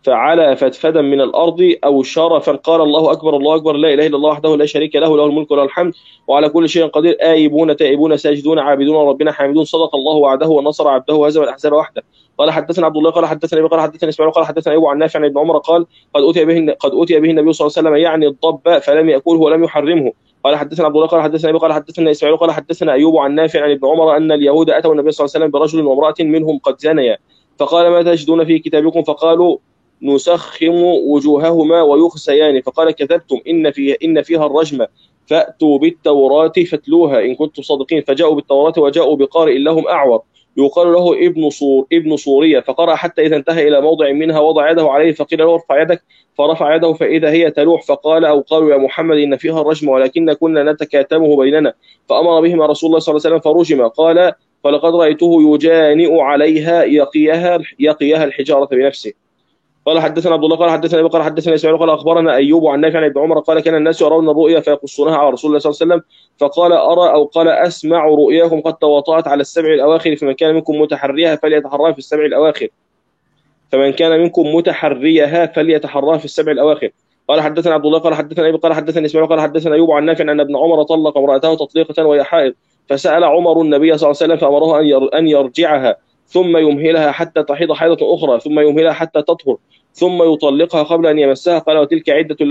فعلى فتفدا من الأرض أو شرفا قال الله أكبر الله أكبر لا إله إلا الله وحده لا شريك له له الملك وله الحمد وعلى كل شيء قدير آيبون تائبون ساجدون عابدون ربنا حامدون صدق الله وعده ونصر عبده وهزم الأحزاب وحده. قال حدثنا عبد الله قال حدثنا أبي قال حدثنا إسماعيل قال حدثنا أيوب عن نافع عن ابن عمر قال قد أوتي به النبي صلى الله عليه وسلم يعني الضب فلم يأكله ولم يحرمه. قال حدثنا عبد الله قال حدثنا أبي قال حدثنا إسماعيل قال حدثنا أيوب عن نافع عن ابن عمر أن اليهود أتوا النبي صلى الله عليه وسلم برجل وامرأة منهم قد زنيا فقال ما تجدون في كتابكم فقالوا نسخم وجوههما ويخسيان فقال كذبتم إن فيها الرجم فأتوا بالتوراة فاتلوها إن كنتم صادقين فجاءوا بالتوراة وجاءوا بقارئ لهم أعور يقال له ابن صورية فقرأ حتى إذا انتهى إلى موضع منها وضع يده عليه فقيل له ارفع يدك فرفع يده فإذا هي تلوح فقال أو قالوا يا محمد إن فيها الرجم ولكن كنا نتكاتمه بيننا فأمر بهما رسول الله صلى الله عليه وسلم فرجم قال فلقد رأيته يجانئ عليها يقيها الحجارة بنفسه. قال حدثنا عبد الله قال حدثنا ابي قال حدثنا اسماعيل قال اخبرنا ايوب عن نافع عن ابن عمر قال كان الناس يرون الرؤيا فيقصونها على رسول الله صلى الله عليه وسلم فقال ارى او قال اسمع رؤياكم قد تواطأت على السبع الاواخر فمن كان منكم متحريها فليتحرها في السبع الاواخر في السبع الاواخر. قال حدثنا عبد الله قال حدثنا ابي قال حدثنا اسماعيل قال حدثنا ايوب عن نافع ان ابن عمر طلق امراته تطليقه وهي حائض فسال عمر النبي صلى الله عليه وسلم فامره ان يرجعها ثم يمهلها حتى تحيض حيضة أخرى ثم يمهلها حتى تطهر ثم يطلقها قبل أن يمسها. قال وتلك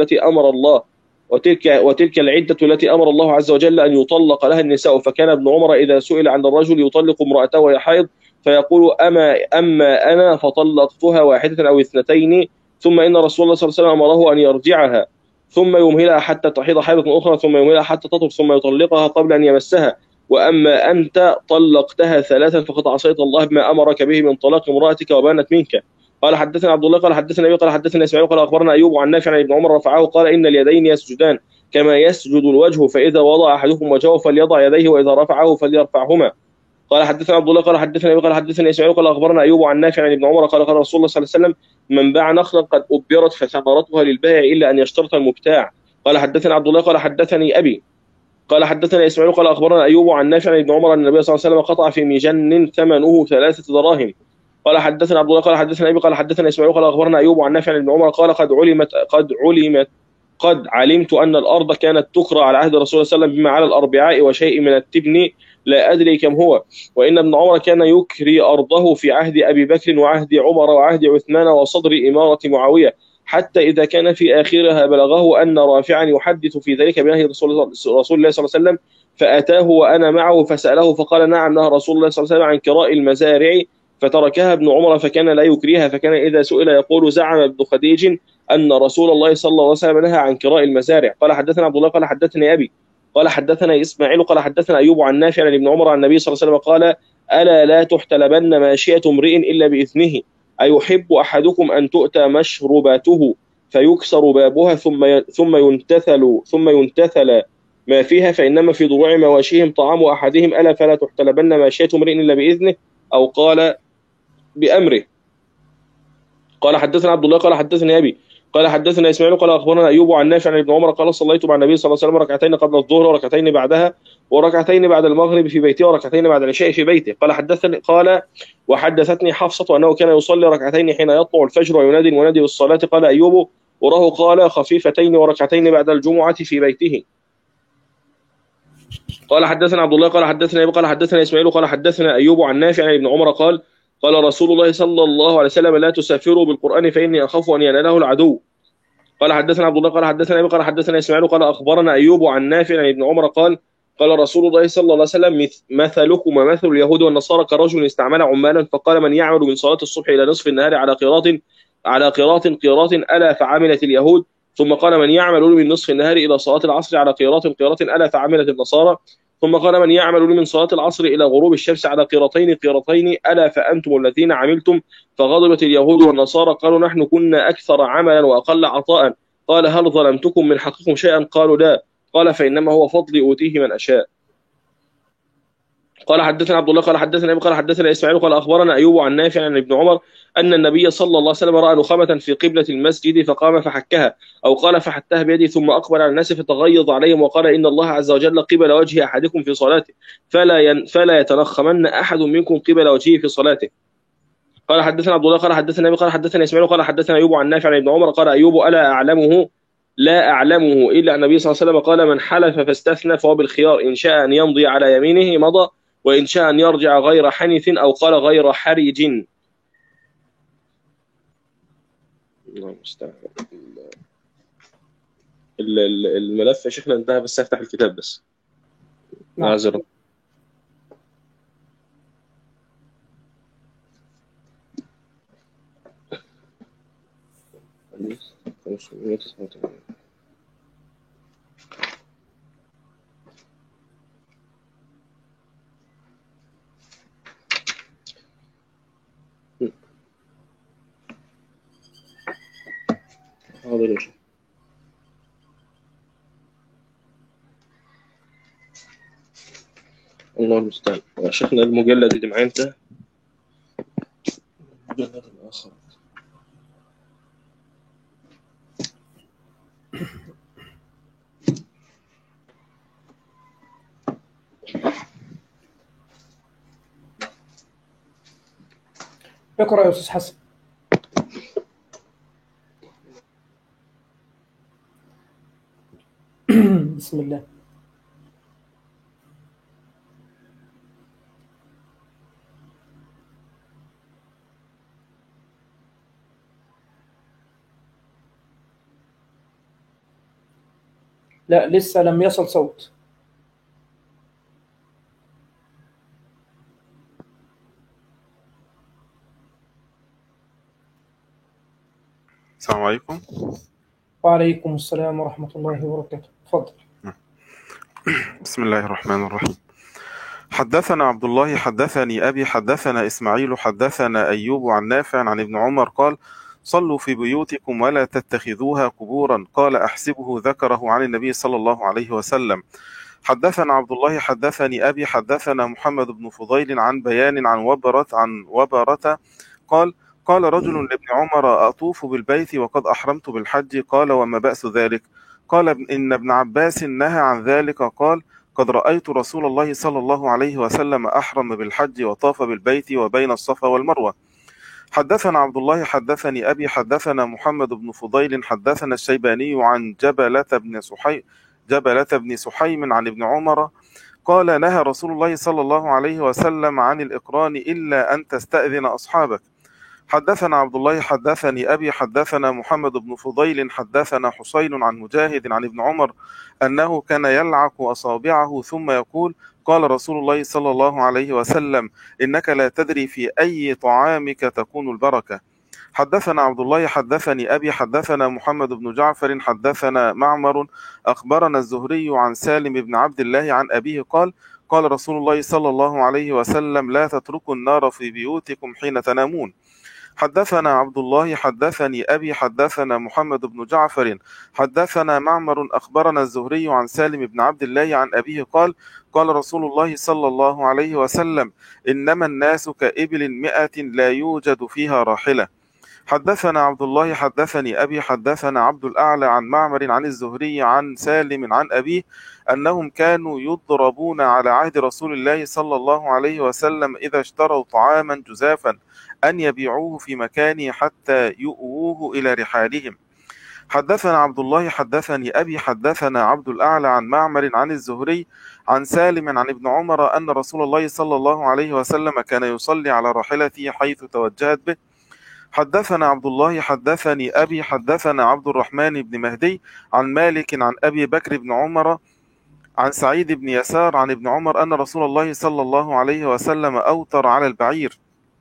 العدة التي أمر الله عز وجل أن يطلق لها النساء فكان ابن عمر إذا سئل عن الرجل يطلق امرأته وهي حائض فيقول أما أنا فطلقتها واحدة أو اثنتين ثم إن رسول الله صلى الله عليه وسلم أمره أن يرجعها ثم يمهلها حتى تحيض حيضة أخرى ثم يمهلها حتى تطهر ثم يطلقها قبل أن يمسها وأما أنت طلقتها ثلاثا فقد عصيت الله بما أمرك به من طلاق امرأتك وبانت منك. قال حدثنا عبد الله قال حدثنا أبي قال حدثنا إسماعيل قال أخبرنا أيوب عن نافع عن ابن عمر رفعه قال إن اليدين يسجدان كما يسجد الوجه فإذا وضع أحدكم وجهه فليضع يديه وإذا رفعه فليرفعهما. قال حدثنا عبد الله قال حدثنا أبي قال حدثنا إسماعيل قال أخبرنا أيوب عن نافع عن ابن عمر قال قال رسول الله صلى الله عليه وسلم من باع نخلا قد أبرت فثمرتها للبائع إلا أن يشترط المبتاع. قال حدثنا عبد الله قال حدثني أبي قال حدثنا إسماعيل قال أخبرنا أيوب عن نافع عن ابن عمر أن النبي صلى الله عليه وسلم قطع في مجن ثمنه 3 دراهم. قال حدثنا عبد الله قال حدثنا أبي قال حدثنا إسماعيل قال أخبرنا أيوب عن نافع عن ابن عمر قال قد علمت أن الأرض كانت تكرى على عهد رسول الله صلى الله عليه وسلم بما على الأربعاء وشيء من التبن لا أدري كم هو وإن ابن عمر كان يكري أرضه في عهد أبي بكر وعهد عمر وعهد عثمان وصدر إمارة معاوية حتى إذا كان في آخرها بلغه أن رافعا يحدث في ذلك بنهي رسول الله صلى الله عليه وسلم فأتاه وأنا معه فسأله فقال نعم نهى رسول الله صلى الله عليه وسلم عن كراء المزارع فتركها ابن عمر فكان لا يكريها فكان إذا سئل يقول زعم ابن خديج أن رسول الله صلى الله عليه وسلم نهى عن كراء المزارع. قال حدثنا عبد الله قال حدثني أبي قال حدثنا إسماعيل قال حدثنا أيوب عن نافع عن ابن عمر عن النبي صلى الله عليه وسلم قال ألا لا تحتلبن ماشية امرئ إلا بإذنه أيحب أحدكم أن تؤتى مشربته فيكسر بابها ثم ينتثل ما فيها فإنما في ضروع مواشيهم طعام أحدهم ألا فلا تحتلبن ماشية امرئ إلا بإذنه أو قال بأمره. قال حدثنا عبد الله قال حدثني أبي قال حدثنا إسماعيل قال أخبرنا أيوب عن نافع عن ابن عمر قال صليت مع النبي صلى الله عليه وسلم ركعتين قبل الظهر وركعتين بعدها وركعتين بعد المغرب في بيته وركعتين بعد العشاء في بيته. قال وحدثتني حفصة أنه كان يصلي ركعتين حين يطلع الفجر وينادي المنادي بالصلاة. قال أيوب وراه قال خفيفتين وركعتين بعد الجمعة في بيته. قال حدثنا عبد الله قال حدثنا أبي قال حدثنا إسماعيل قال حدثنا أيوب عن نافع عن ابن عمر قال رسول الله صلى الله عليه وسلم لا تسافروا بالقرآن فإني أخاف أن يناله العدو. قال حدثنا عبد الله قال حدثنا أبي قال حدثنا إسماعيل قال أخبرنا أيوب عن نافع عن ابن عمر قال رسول الله صلى الله عليه وسلم مثلكم ومثل اليهود والنصارى كرجل استعمل عمالا فقال من يعمل من صلاة الصبح إلى نصف النهار على قيراط ألا فعملت اليهود ثم قال من يعمل من نصف النهار إلى صلاة العصر على قيراط ألا فعملت النصارى ثم قال من يعمل من صلاة العصر إلى غروب الشمس على قيرتين ألا فأنتم الذين عملتم فغضبت اليهود والنصارى قالوا نحن كنا أكثر عملا وأقل عطاء. قال هل ظلمتكم من حقكم شيئا قالوا لا. قال فإنما هو فضلي أوتيه من أشاء. قال حدثنا عبد الله قال حدثنا أبي قال حدثنا إسماعيل قال أخبرنا أيوب عن نافع عن ابن عمر أن النبي صلى الله عليه وسلم رأى نخامة في قبلة المسجد فقام فحكها أو قال فحتها بيده ثم أقبل على الناس فتغيظ عليهم وقال إن الله عز وجل قبل وجه أحدكم في صلاته فلا يتنخمن أحد منكم قبل وجهه في صلاته. قال حدثنا عبد الله قال حدثنا ابي قال حدثنا اسماعيل قال حدثنا ايوب عن نافع عن ابن عمر قال ايوب لا اعلمه الا ان النبي صلى الله عليه وسلم قال من حلف فاستثنى فهو بالخيار ان شاء ان يمضي على يمينه مضى وان شاء ان يرجع غير حنث او قال غير حرج. الله المستعان. الملف يا شيخنا انتهى، بس افتح الكتاب بس. نعم. معذرة. حاضر يا شيخ. الله المستعان. يا شيخنا المجلد اللي معايا انت المجلد الآخر. اقرأ يا أستاذ حسن. بسم الله. لا لسه لم يصل صوت. السلام عليكم. وعليكم السلام ورحمة الله وبركاته. تفضل. بسم الله الرحمن الرحيم. حدثنا عبد الله حدثني أبي حدثنا إسماعيل حدثنا أيوب عن نافع عن ابن عمر قال صلوا في بيوتكم ولا تتخذوها قبورا. قال أحسبه ذكره عن النبي صلى الله عليه وسلم. حدثنا عبد الله حدثني أبي حدثنا محمد بن فضيل عن بيان عن وبرة قال قال رجل لابن عمر أطوف بالبيت وقد أحرمت بالحج. قال وما بأس ذلك؟ قال إن ابن عباس نهى عن ذلك. قال قد رأيت رسول الله صلى الله عليه وسلم أحرم بالحج وطاف بالبيت وبين الصفا والمروة. حدثنا عبد الله حدثني أبي حدثنا محمد بن فضيل حدثنا الشيباني عن جبلة بن سحيم عن ابن عمر قال نهى رسول الله صلى الله عليه وسلم عن الإقران إلا أن تستأذن أصحابك. حدثنا عبد الله حدثني أبي حدثنا محمد بن فضيل حدثنا حسين عن مجاهد عن ابن عمر أنه كان يلعق أصابعه ثم يقول قال رسول الله صلى الله عليه وسلم إنك لا تدري في أي طعامك تكون البركة. حدثنا عبد الله حدثني أبي حدثنا محمد بن جعفر حدثنا معمر أخبرنا الزهري عن سالم بن عبد الله عن أبيه قال قال رسول الله صلى الله عليه وسلم لا تتركوا النار في بيوتكم حين تنامون. حدثنا عبد الله حدثني أبي حدثنا محمد بن جعفر حدثنا معمر أخبرنا الزهري عن سالم بن عبد الله عن أبيه قال قال رسول الله صلى الله عليه وسلم إنما الناس كإبل 100 لا يوجد فيها راحلة. حدثنا عبد الله حدثني أبي حدثنا عبد الأعلى عن معمر عن الزهري عن سالم عن أبيه أنهم كانوا يضربون على عهد رسول الله صلى الله عليه وسلم إذا اشتروا طعاما جزافا أن يبيعوه في مكانه حتى يؤووه إلى رحالهم. حدثنا عبد الله حدثني أبي حدثنا عبد الأعلى عن معمر عن الزهري عن سالم عن ابن عمر أن رسول الله صلى الله عليه وسلم كان يصلي على راحلته حيث توجهت به. حدثنا عبد الله حدثني أبي حدثنا عبد الرحمن بن مهدي عن مالك عن أبي بكر بن عمر عن سعيد بن يسار عن ابن عمر أن رسول الله صلى الله عليه وسلم أوتر على البعير.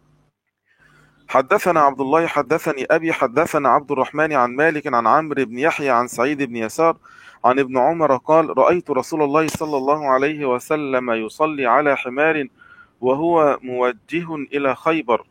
حدثنا عبد الله حدثني أبي حدثنا عبد الرحمن عن مالك عن عمرو بن يحيى عن سعيد بن يسار عن ابن عمر قال رأيت رسول الله صلى الله عليه وسلم يصلي على حمار وهو موجه إلى خيبر.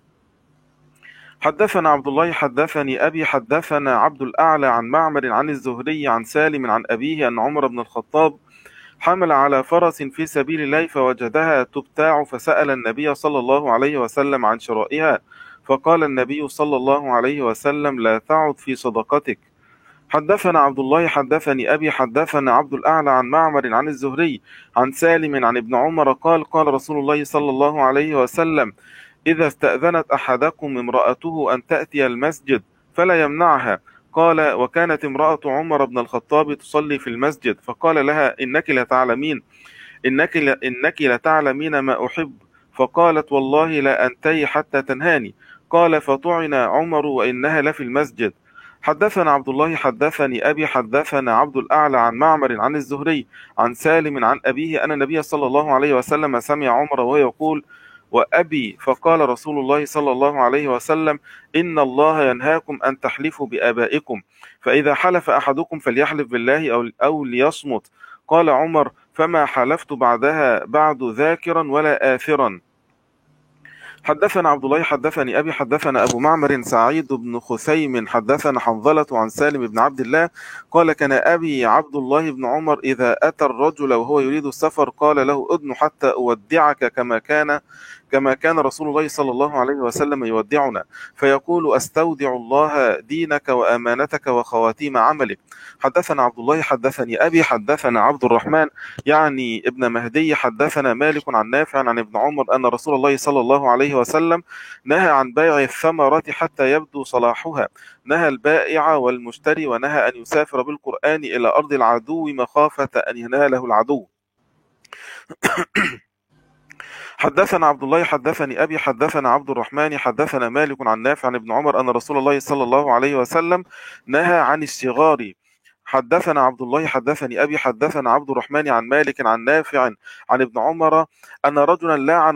حدثنا عبد الله حدثني أبي حدثنا عبد الأعلى عن معمر عن الزهري عن سالم عن أبيه أن عمر بن الخطاب حمل على فرس في سبيل الله فوجدها تبتاع فسأل النبي صلى الله عليه وسلم عن شرائها فقال النبي صلى الله عليه وسلم لا تعد في صدقتك. حدثنا عبد الله حدثني أبي حدثنا عبد الأعلى عن معمر عن الزهري عن سالم عن ابن عمر قال قال رسول الله صلى الله عليه وسلم إذا استأذنت أحدكم امرأته أن تأتي المسجد فلا يمنعها. قال: وكانت امرأة عمر بن الخطاب تصلي في المسجد، فقال لها: إنك لتعلمين ما أحب. فقالت: والله لا أنتهي حتى تنهاني. قال: فطعن عمر وإنها لفي المسجد. حدثنا عبد الله حدثني أبي حدثنا عبد الأعلى عن معمر عن الزهري عن سالم عن أبيه أن النبي صلى الله عليه وسلم سمع عمر وهو يقول: وأبي. فقال رسول الله صلى الله عليه وسلم: إن الله ينهاكم أن تحلفوا بآبائكم، فإذا حلف أحدكم فليحلف بالله أو ليصمت. قال عمر: فما حلفت بعد ذاكرا ولا آثرا. حدثنا عبد الله حدثني أبي حدثنا أبو معمر سعيد بن خثيم حدثنا حنظلة عن سالم بن عبد الله قال: كان أبي عبد الله بن عمر إذا أتى الرجل وهو يريد السفر قال له: أدن حتى أودعك كما كان رسول الله صلى الله عليه وسلم يودعنا، فيقول: أستودع الله دينك وأمانتك وخواتيم عملك. حدثنا عبد الله حدثني أبي حدثنا عبد الرحمن يعني ابن مهدي حدثنا مالك عن نافع عن ابن عمر أن رسول الله صلى الله عليه وسلم نهى عن بيع الثمرة حتى يبدو صلاحها، نهى البائع والمشتري، ونهى أن يسافر بالقرآن إلى أرض العدو مخافة أن يناله العدو. حدثنا عبد الله حدثني أبي حدثنا عبد الرحمن حدثنا مالك عن نافع عن ابن عمر أن رسول الله صلى الله عليه وسلم نهى عن الصغار. حدثنا عبد الله حدثني أبي حدثنا عبد الرحمن عن مالك عن نافع عن ابن عمر أن رجلا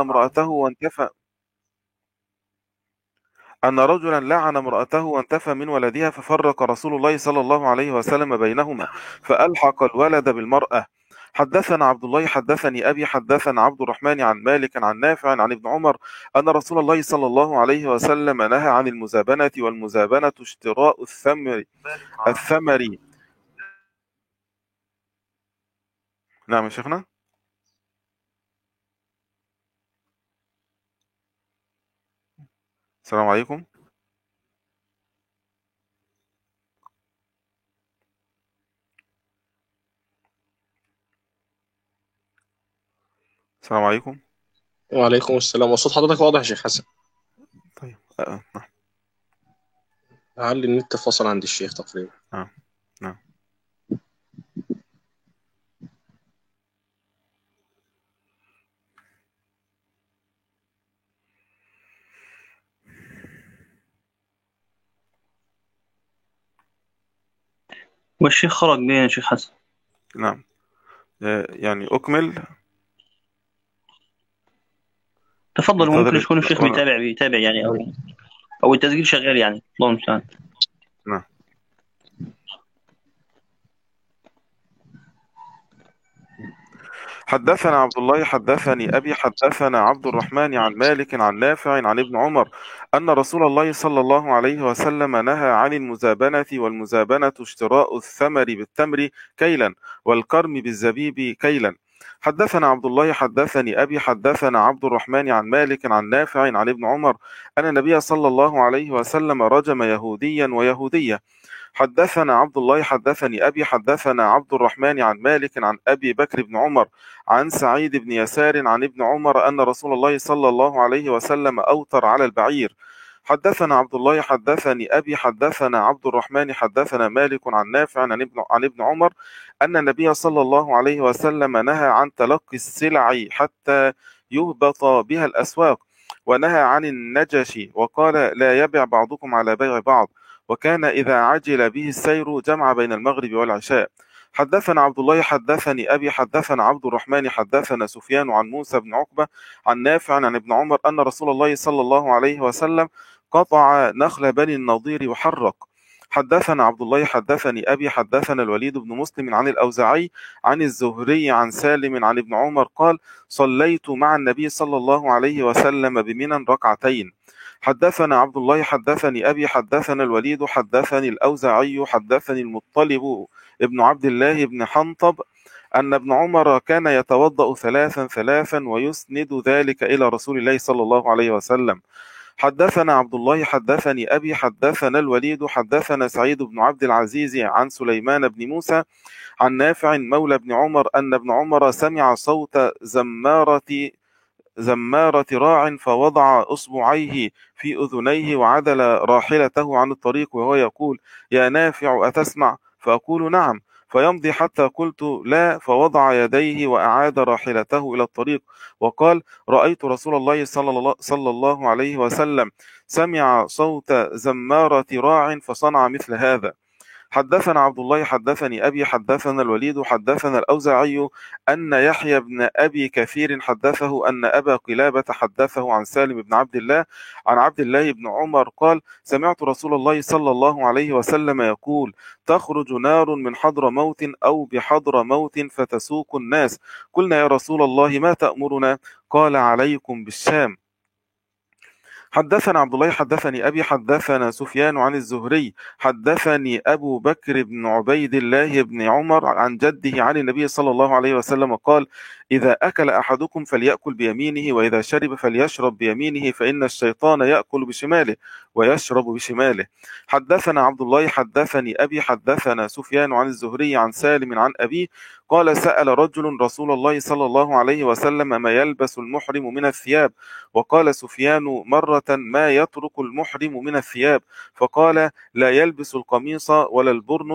لعن امرأته وانتفى من ولدها، ففرق رسول الله صلى الله عليه وسلم بينهما فألحق الولد بالمرأة. حدثنا عبد الله حدثني أبي حدثنا عبد الرحمن عن مالك عن نافع عن ابن عمر أن رسول الله صلى الله عليه وسلم نهى عن المزابنة، والمزابنة اشتراء الثمر. نعم يا شيخنا. السلام عليكم. السلام عليكم. وعليكم السلام. وصوت حضرتك واضح يا شيخ حسن. طيب. علي النت فصل عند الشيخ تقريبا. نعم. والشيخ خرج بين يا شيخ حسن. نعم. يعني أكمل. تفضل. ممكن يكون الشيخ بيتابع يعني أو التسجيل شغال يعني. الله المستعان. نعم. حدثنا عبد الله حدثني أبي حدثنا عبد الرحمن عن مالك عن نافع عن ابن عمر أن رسول الله صلى الله عليه وسلم نهى عن المزابنة، والمزابنة اشتراء الثمر بالتمر كيلا، والكرم بالزبيب كيلا. حدثنا عبد الله حدثني أبي حدثنا عبد الرحمن عن مالك عن نافع عن ابن عمر أن النبي صلى الله عليه وسلم رجم يهوديا ويهودية. حدثنا عبد الله حدثني أبي حدثنا عبد الرحمن عن مالك عن أبي بكر بن عمر عن سعيد بن يسار عن ابن عمر أن رسول الله صلى الله عليه وسلم أوتر على البعير. حدثنا عبد الله حدثني أبي حدثنا عبد الرحمن حدثنا مالك عن نافع عن ابن عمر أن النبي صلى الله عليه وسلم نهى عن تلقي السلع حتى يهبط بها الأسواق، ونهى عن النجش، وقال: لا يبع بعضكم على بيع بعض. وكان إذا عجل به السير جمع بين المغرب والعشاء. حدثنا عبد الله حدثني أبي حدثنا عبد الرحمن حدثنا سفيان عن موسى بن عقبة عن نافع عن ابن عمر أن رسول الله صلى الله عليه وسلم قطع نخل بني النضير وحرق. حدثنا عبد الله حدثني أبي حدثنا الوليد بن مسلم عن الأوزاعي عن الزهري عن سالم عن ابن عمر قال: صليت مع النبي صلى الله عليه وسلم بمنى ركعتين. حدثنا عبد الله حدثني أبي حدثنا الوليد حدثني الأوزاعي حدثني المطلب ابن عبد الله بن حنطب أن ابن عمر كان يتوضأ ثلاثا ويسند ذلك إلى رسول الله صلى الله عليه وسلم. حدثنا عبد الله حدثني أبي حدثنا الوليد حدثنا سعيد بن عبد العزيز عن سليمان بن موسى عن نافع مولى بن عمر أن ابن عمر سمع صوت زمارة زمارة راع فوضع أصبعيه في أذنيه وعدل راحلته عن الطريق وهو يقول: يا نافع أتسمع؟ فأقول: نعم. فيمضي حتى قلت: لا. فوضع يديه وأعاد راحلته إلى الطريق وقال: رأيت رسول الله صلى الله عليه وسلم سمع صوت زمارة راع فصنع مثل هذا. حدثنا عبد الله حدثني أبي حدثنا الوليد حدثنا الأوزاعي أن يحيى بن أبي كثير حدثه أن أبا قلابة حدثه عن سالم بن عبد الله عن عبد الله بن عمر قال: سمعت رسول الله صلى الله عليه وسلم يقول: تخرج نار من حضر موت أو بحضر موت فتسوق الناس. قلنا: يا رسول الله ما تأمرنا؟ قال: عليكم بالشام. حدثنا عبد الله حدثني أبي حدثنا سفيان عن الزهري حدثني أبو بكر بن عبيد الله بن عمر عن جده عن النبي صلى الله عليه وسلم قال: إذا أكل أحدكم فليأكل بيمينه، وإذا شرب فليشرب بيمينه، فإن الشيطان يأكل بشماله ويشرب بشماله. حدثنا عبد الله حدثني أبي حدثنا سفيان عن الزهري عن سالم عن أبيه قال: سأل رجل رسول الله صلى الله عليه وسلم ما يلبس المحرم من الثياب، وقال سفيان مرة: ما يترك المحرم من الثياب؟ فقال: لا يلبس القميص ولا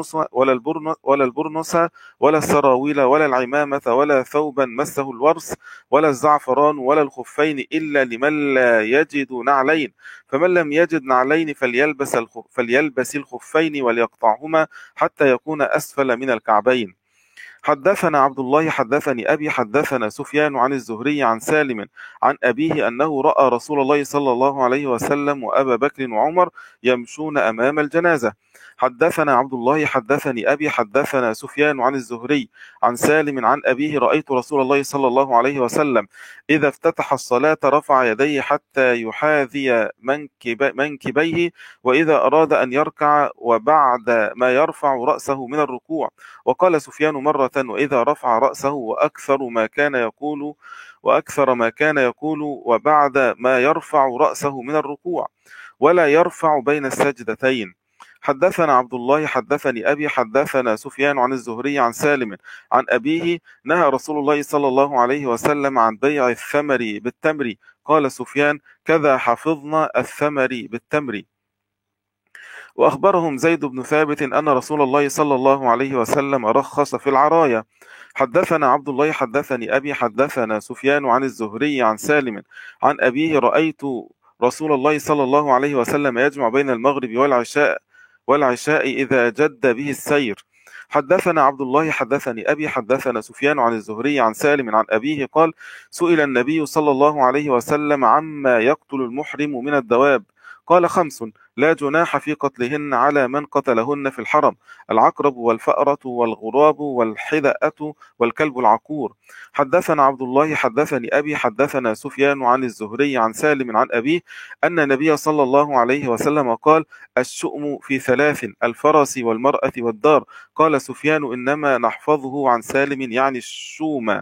البرنس ولا السراويل ولا العمامة ولا ثوبا مسه الورس ولا الزعفران ولا الخفين إلا لمن لا يجد نعلين، فمن لم يجد نعلين فليلبس الخفين وليقطعهما حتى يكون أسفل من الكعبين. حدثنا عبد الله حدثني أبي حدثنا سفيان عن الزهري عن سالم عن أبيه أنه رأى رسول الله صلى الله عليه وسلم وأبا بكر وعمر يمشون أمام الجنازة. حدثنا عبد الله حدثني أبي حدثنا سفيان عن الزهري عن سالم عن أبيه: رأيت رسول الله صلى الله عليه وسلم إذا افتتح الصلاة رفع يديه حتى يحاذي منكبيه، وإذا أراد أن يركع وبعد ما يرفع رأسه من الركوع. وقال سفيان مرة: وإذا رفع رأسه وأكثر ما كان يقول وبعد ما يرفع رأسه من الركوع، ولا يرفع بين السجدتين. حدثنا عبد الله حدثني أبي حدثنا سفيان عن الزهري عن سالم عن أبيه: نهى رسول الله صلى الله عليه وسلم عن بيع الثمر بالتمر. قال سفيان: كذا حفظنا الثمر بالتمر. وأخبرهم زيد بن ثابت أن رسول الله صلى الله عليه وسلم رخص في العراية. حدثنا عبد الله حدثني أبي حدثنا سفيان عن الزهري عن سالم عن أبيه: رأيت رسول الله صلى الله عليه وسلم يجمع بين المغرب والعشاء إذا جد به السير. حدثنا عبد الله حدثني أبي حدثنا سفيان عن الزهري عن سالم عن أبيه قال: سئل النبي صلى الله عليه وسلم عما يقتل المحرم من الدواب، قال: 5 لا جناح في قتلهن على من قتلهن في الحرم: العقرب والفأرة والغراب والحدأة والكلب العقور. حدثنا عبد الله حدثني أبي حدثنا سفيان عن الزهري عن سالم عن أبيه أن النبي صلى الله عليه وسلم قال: الشؤم في 3: الفرس والمرأة والدار. قال سفيان: إنما نحفظه عن سالم يعني الشوم.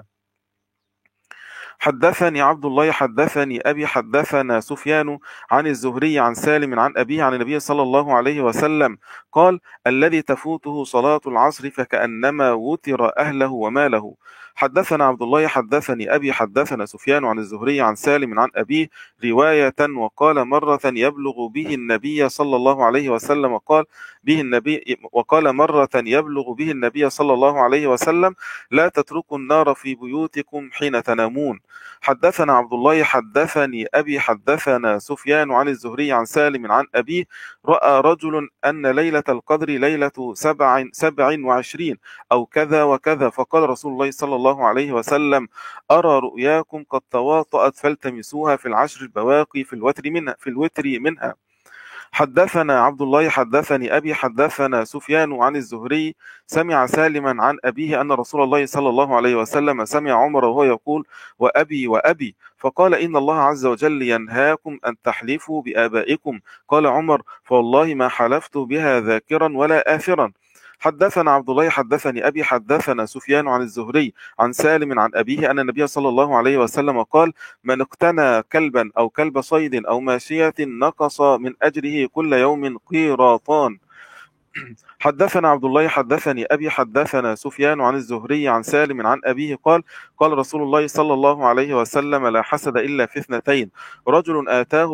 حدثني عبد الله حدثني أبي حدثنا سفيان عن الزهري عن سالم عن أبيه عن النبي صلى الله عليه وسلم قال: الذي تفوته صلاة العصر فكأنما وتر أهله وماله. حدثنا عبد الله حدثني أبي حدثنا سفيان عن الزهري عن سالم عن أبيه رواية: وقال مرة يبلغ به النبي صلى الله عليه وسلم وقال مرة يبلغ به النبي صلى الله عليه وسلم: لا تتركوا النار في بيوتكم حين تنامون. حدثنا عبد الله حدثني أبي حدثنا سفيان عن الزهري عن سالم عن أبيه: رأى رجل أن ليلة القدر ليلة 27 أو كذا وكذا، فقال رسول الله صلى الله عليه وسلم: أرى رؤياكم قد تواطأت فالتمسوها في العشر البواقي في الوتر منها. حدثنا عبد الله حدثني أبي حدثنا سفيان عن الزهري سمع سالما عن أبيه أن رسول الله صلى الله عليه وسلم سمع عمر وهو يقول: وأبي وأبي، فقال: إن الله عز وجل ينهاكم أن تحلفوا بآبائكم. قال عمر: فوالله ما حلفت بها ذاكرا ولا آثرا. حدثنا عبد الله حدثني أبي حدثنا سفيان عن الزهري عن سالم عن أبيه أن النبي صلى الله عليه وسلم قال: من اقتنى كلبا أو كلب صيد أو ماشية نقص من أجره كل يوم قيراطان. حدثنا عبد الله حدثني أبي حدثنا سفيان عن الزهري عن سالم عن أبيه قال قال رسول الله صلى الله عليه وسلم لا حسد إلا في اثنتين رجل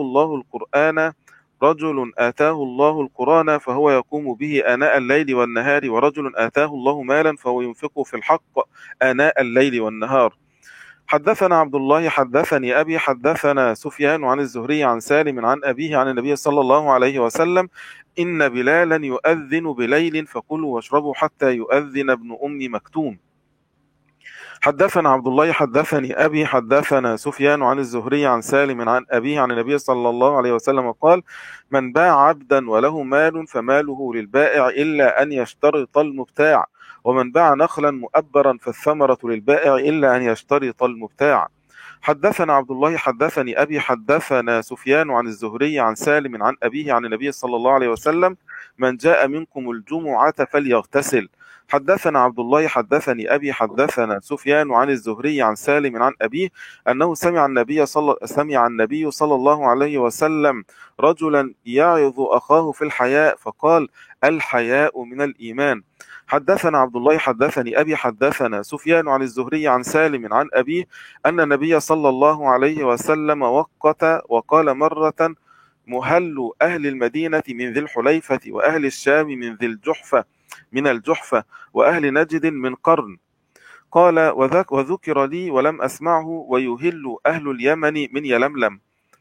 آتاه الله القرآن فهو يقوم به آناء الليل والنهار ورجل آتاه الله مالا فهو ينفقه في الحق آناء الليل والنهار. حدثنا عبد الله حدثني أبي حدثنا سفيان عن الزهري عن سالم عن أبيه عن النبي صلى الله عليه وسلم إن بلالا يؤذن بليل فكلوا واشربوا حتى يؤذن ابن أم مكتوم. حدثنا عبد الله حدثني أبي حدثنا سفيان عن الزهري عن سالم عن أبيه عن النبي صلى الله عليه وسلم قال من باع عبدا وله مال فماله للبائع إلا أن يشترط المبتاع ومن باع نخلا مؤبرا فالثمرة للبائع إلا أن يشترط المبتاع. حدثنا عبد الله حدثني أبي حدثنا سفيان عن الزهري عن سالم عن أبيه عن النبي صلى الله عليه وسلم من جاء منكم الجمعة فليغتسل. حدثنا عبد الله حدثني أبي حدثنا سفيان عن الزهري عن سالم عن أبيه أنه سمع النبي صلى الله عليه وسلم رجلا يعظ أخاه في الحياء فقال الحياء من الإيمان. حدثنا عبد الله حدثني أبي حدثنا سفيان عن الزهري عن سالم عن أبيه أن النبي صلى الله عليه وسلم وقت وقال مرة مهل أهل المدينة من ذي الحليفة وأهل الشام من الجحفة وأهل نجد من قرن قال وذكر لي ولم أسمعه ويهل أهل اليمن من يلملم.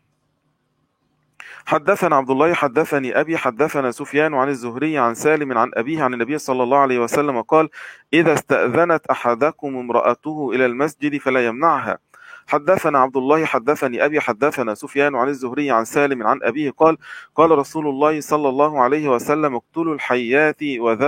حدثنا عبد الله حدثني أبي حدثنا سفيان عن الزهري عن سالم عن أبيه عن النبي صلى الله عليه وسلم قال إذا استأذنت أحدكم امرأته إلى المسجد فلا يمنعها. حدثنا عبد الله حدثني أبي حدثنا سفيان عن الزهري عن سالم عن أبيه قال قال رسول الله صلى الله عليه وسلم اقتلوا الحيات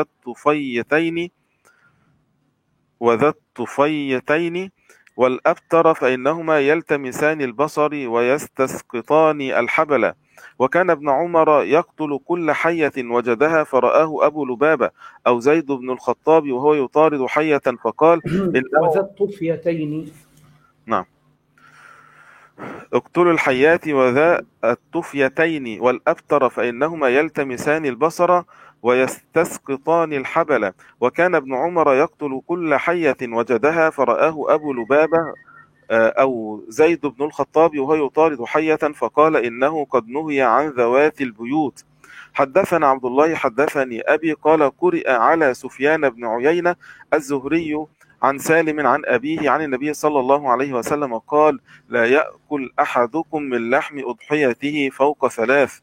وذا الطفيتين والأبتر فإنهما يلتمسان البصر ويستسقطان الحبل. وكان ابن عمر يقتل كل حية وجدها فرآه أبو لبابة أو زيد بن الخطاب وهو يطارد حية فقال وذا الطفيتين. نعم اقتلوا الحيات وذا الطفيتين والأبتر فإنهما يلتمسان البصر ويستسقطان الحبل. وكان ابن عمر يقتل كل حية وجدها فرآه أبو لبابة أو زيد بن الخطاب وهو يطارد حية فقال إنه قد نهي عن ذوات البيوت. حدثنا عبد الله حدثني أبي قال قرئ على سفيان بن عيينة الزهري عن سالم عن أبيه عن النبي صلى الله عليه وسلم قال لا يأكل أحدكم من لحم أضحيته فوق 3.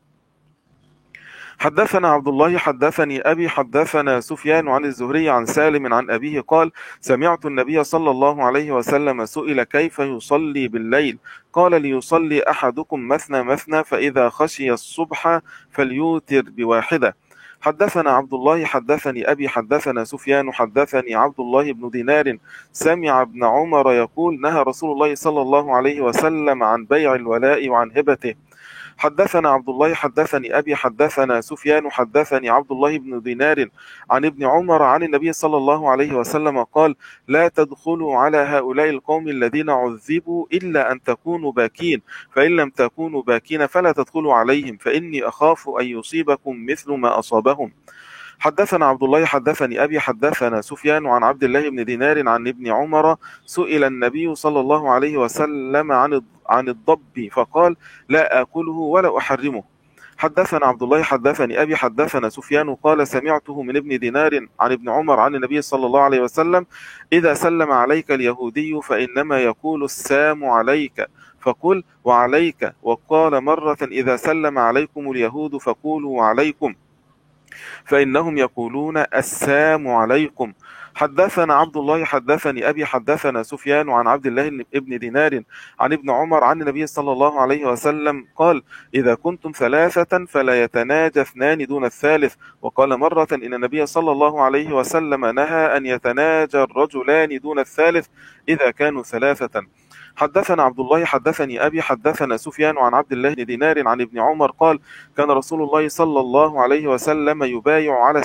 حدثنا عبد الله حدثني أبي حدثنا سفيان عن الزهري عن سالم عن أبيه قال سمعت النبي صلى الله عليه وسلم سئل كيف يصلي بالليل قال ليصلي أحدكم مثنى فإذا خشي الصبح فليوتر بواحدة. حدثنا عبد الله حدثني أبي حدثنا سفيان حدثني عبد الله بن دينار سمع ابن عمر يقول نهى رسول الله صلى الله عليه وسلم عن بيع الولاء وعن هبته. حدثنا عبد الله حدثني أبي حدثنا سفيان حدثني عبد الله بن دينار عن ابن عمر عن النبي صلى الله عليه وسلم قال لا تدخلوا على هؤلاء القوم الذين عذبوا إلا أن تكونوا باكين فإن لم تكونوا باكين فلا تدخلوا عليهم فإني أخاف أن يصيبكم مثل ما أصابهم. حدثنا عبد الله حدثني أبي حدثنا سفيان عن عبد الله بن دينار عن ابن عمر سئل النبي صلى الله عليه وسلم عن الضب فقال لا آكله ولا أحرمه. حدثنا عبد الله حدثني أبي حدثنا سفيان قال سمعته من ابن دينار عن ابن عمر عن النبي صلى الله عليه وسلم إذا سلم عليك اليهودي فإنما يقول السلام عليك فقل وعليك. وقال مرة إذا سلم عليكم اليهود فقولوا وعليكم فإنهم يقولون السلام عليكم. حدثنا عبد الله حدثني أبي حدثنا سفيان عن عبد الله بن دينار عن ابن عمر عن النبي صلى الله عليه وسلم قال إذا كنتم 3 فلا يتناجى 2 دون الثالث. وقال مرة إن النبي صلى الله عليه وسلم نهى أن يتناجى الرجلان دون الثالث إذا كانوا 3. حدثنا عبد الله حدثني أبي حدثنا سفيان عن عبد الله بن دينار عن ابن عمر قال كان رسول الله صلى الله عليه وسلم يبايع على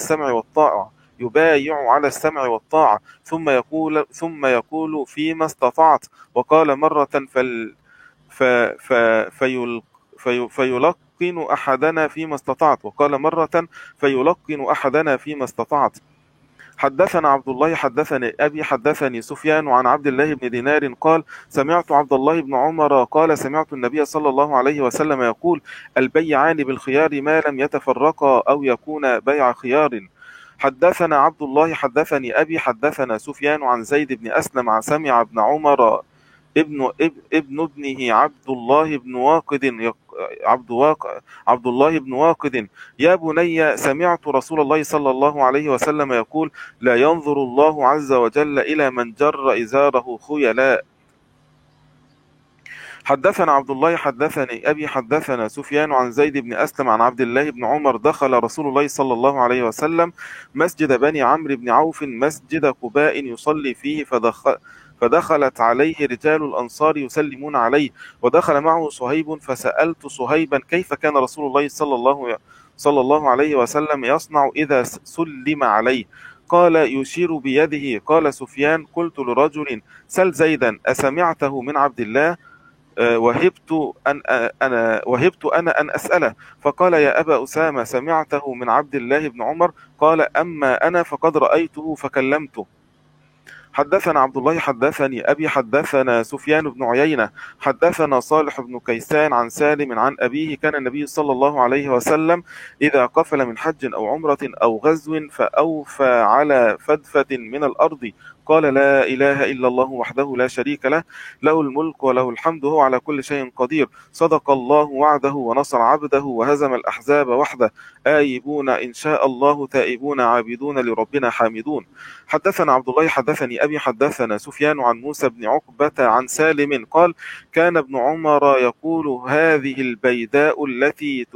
السمع والطاعة ثم يقول فيما استطعت. وقال مرة فيلقن أحدنا فيما استطعت، وقال مرة فيلقن أحدنا فيما استطعت. حدثنا عبد الله حدثني أبي حدثني سفيان عن عبد الله بن دينار قال سمعت عبد الله بن عمر قال سمعت النبي صلى الله عليه وسلم يقول البيعان بالخيار ما لم يتفرقا أو يكون بيع خيار. حدثنا عبد الله حدثني أبي حدثنا سفيان عن زيد بن أسلم عن سمع ابن عمر ابن ابنه عبد الله بن واقد عبد الله بن واقد يا بني سمعت رسول الله صلى الله عليه وسلم يقول لا ينظر الله عز وجل إلى من جر إزاره خيلاء. حدثنا عبد الله حدثني أبي حدثنا سفيان عن زيد بن أسلم عن عبد الله بن عمر دخل رسول الله صلى الله عليه وسلم مسجد بني عمرو بن عوف مسجد قباء يصلي فيه فدخلت عليه رجال الأنصار يسلمون عليه ودخل معه صهيب فسألت صهيبا كيف كان رسول الله صلى الله عليه وسلم يصنع إذا سلم عليه؟ قال يشير بيده. قال سفيان قلت لرجل سل زيدا أسمعته من عبد الله؟ وهبت أنا أن أسأله. فقال يا أبا أسامة سمعته من عبد الله بن عمر؟ قال أما أنا فقد رأيته فكلمته. حدثنا عبد الله حدثني أبي حدثنا سفيان بن عيينة حدثنا صالح بن كيسان عن سالم عن أبيه كان النبي صلى الله عليه وسلم إذا قفل من حج أو عمرة أو غزو فأوفى على فدفة من الأرض قال لا إله إلا الله وحده لا شريك له له الملك وله الحمد هو على كل شيء قدير صدق الله وعده ونصر عبده وهزم الأحزاب وحده آيبون إن شاء الله تائبون عابدون لربنا حامدون. حدثنا عبد الله حدثني أبي حدثنا سفيان عن موسى بن عقبة عن سالم قال كان ابن عمر يقول هذه البيداء التي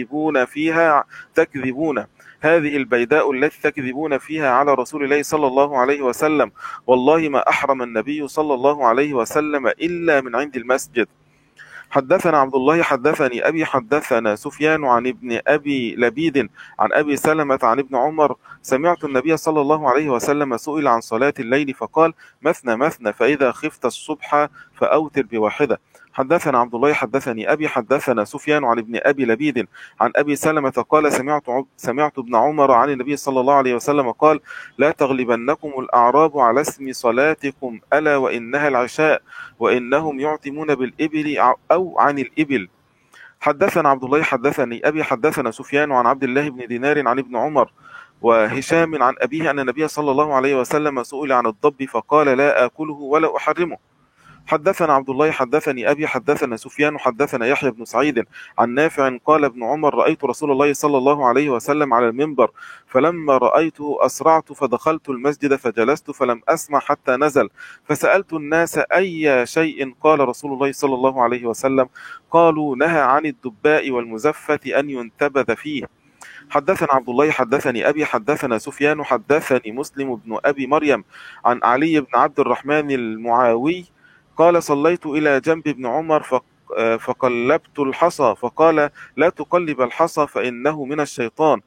تكذبون فيها على رسول الله صلى الله عليه وسلم والله ما أحرم النبي صلى الله عليه وسلم إلا من عند المسجد. حدثنا عبد الله حدثني أبي حدثنا سفيان عن ابن أبي لبيد عن أبي سلمة عن ابن عمر سمعت النبي صلى الله عليه وسلم سئل عن صلاة الليل فقال مثنى مثنى فإذا خفت الصبح فأوتر بواحدة. حدثنا عبد الله حدثني أبي حدثنا سفيان عن ابن أبي لبيد عن أبي سلمة قال سمعت ابن عمر عن النبي صلى الله عليه وسلم قال لا تغلبنكم الأعراب على اسم صلاتكم ألا وإنها العشاء وإنهم يعتمون بالإبل أو عن الإبل. حدثنا عبد الله حدثني أبي حدثنا سفيان عن عبد الله بن دينار عن ابن عمر وهشام عن أبيه أن النبي صلى الله عليه وسلم سئل عن الضب فقال لا آكله ولا أحرمه. حدثنا عبد الله حدثني أبي حدثنا سفيان حدثنا يحيى بن سعيد عن نافع قال ابن عمر رأيت رسول الله صلى الله عليه وسلم على المنبر فلما رأيته أسرعت فدخلت المسجد فجلست فلم أسمع حتى نزل فسألت الناس أي شيء قال رسول الله صلى الله عليه وسلم قالوا نهى عن الدباء والمزفة أن ينتبذ فيه. حدثنا عبد الله حدثني أبي حدثنا سفيان حدثني مسلم بن أبي مريم عن علي بن عبد الرحمن المعاوي قال صليت إلى جنب ابن عمر فقلبت الحصى فقال لا تقلب الحصى فإنه من الشيطان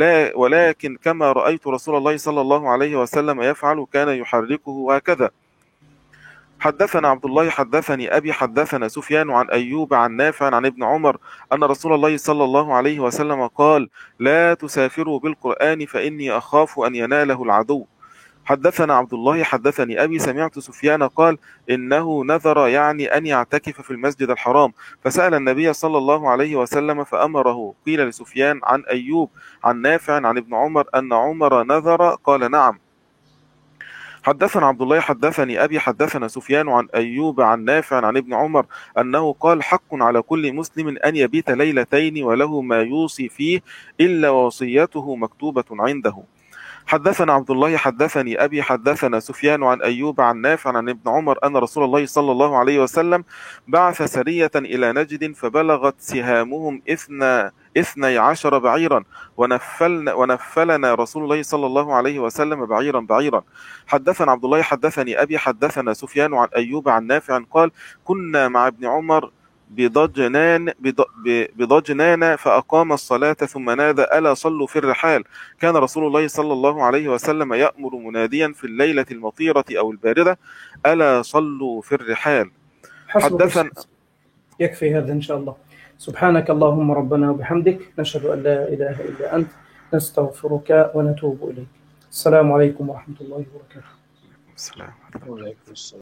ولكن كما رأيت رسول الله صلى الله عليه وسلم يفعل كان يحركه هكذا. حدثنا عبد الله حدثني أبي حدثنا سفيان عن أيوب عن نافع عن ابن عمر أن رسول الله صلى الله عليه وسلم قال لا تسافروا بالقرآن فإني أخاف أن يناله العدو. حدثنا عبد الله حدثني أبي سمعت سفيان قال إنه نذر يعني أن يعتكف في المسجد الحرام فسأل النبي صلى الله عليه وسلم فأمره. قيل لسفيان عن أيوب عن نافع عن ابن عمر أن عمر نذر قال نعم. حدثنا عبد الله حدثني أبي حدثنا سفيان عن أيوب عن نافع عن ابن عمر أنه قال حق على كل مسلم أن يبيت ليلتين وله ما يوصي فيه إلا وصيته مكتوبة عنده. حدثنا عبد الله حدثني أبي حدثنا سفيان عن أيوب عن نافع عن ابن عمر أن رسول الله صلى الله عليه وسلم بعث سرية إلى نجد فبلغت سهامهم 12 بعيرا ونفلنا رسول الله صلى الله عليه وسلم بعيرا. حدثنا عبد الله حدثني أبي حدثنا سفيان عن أيوب عن نافع قال كنا مع ابن عمر بضجنان فأقام الصلاة ثم نادى ألا صلوا في الرحال. كان رسول الله صلى الله عليه وسلم يأمر مناديا في الليلة المطيرة أو الباردة ألا صلوا في الرحال. حدثنا يكفي هذا إن شاء الله. سبحانك اللهم ربنا وبحمدك، نشهد أن لا إله إلا أنت، نستغفرك ونتوب إليك. السلام عليكم ورحمة الله وبركاته. السلام. وعليكم السلام.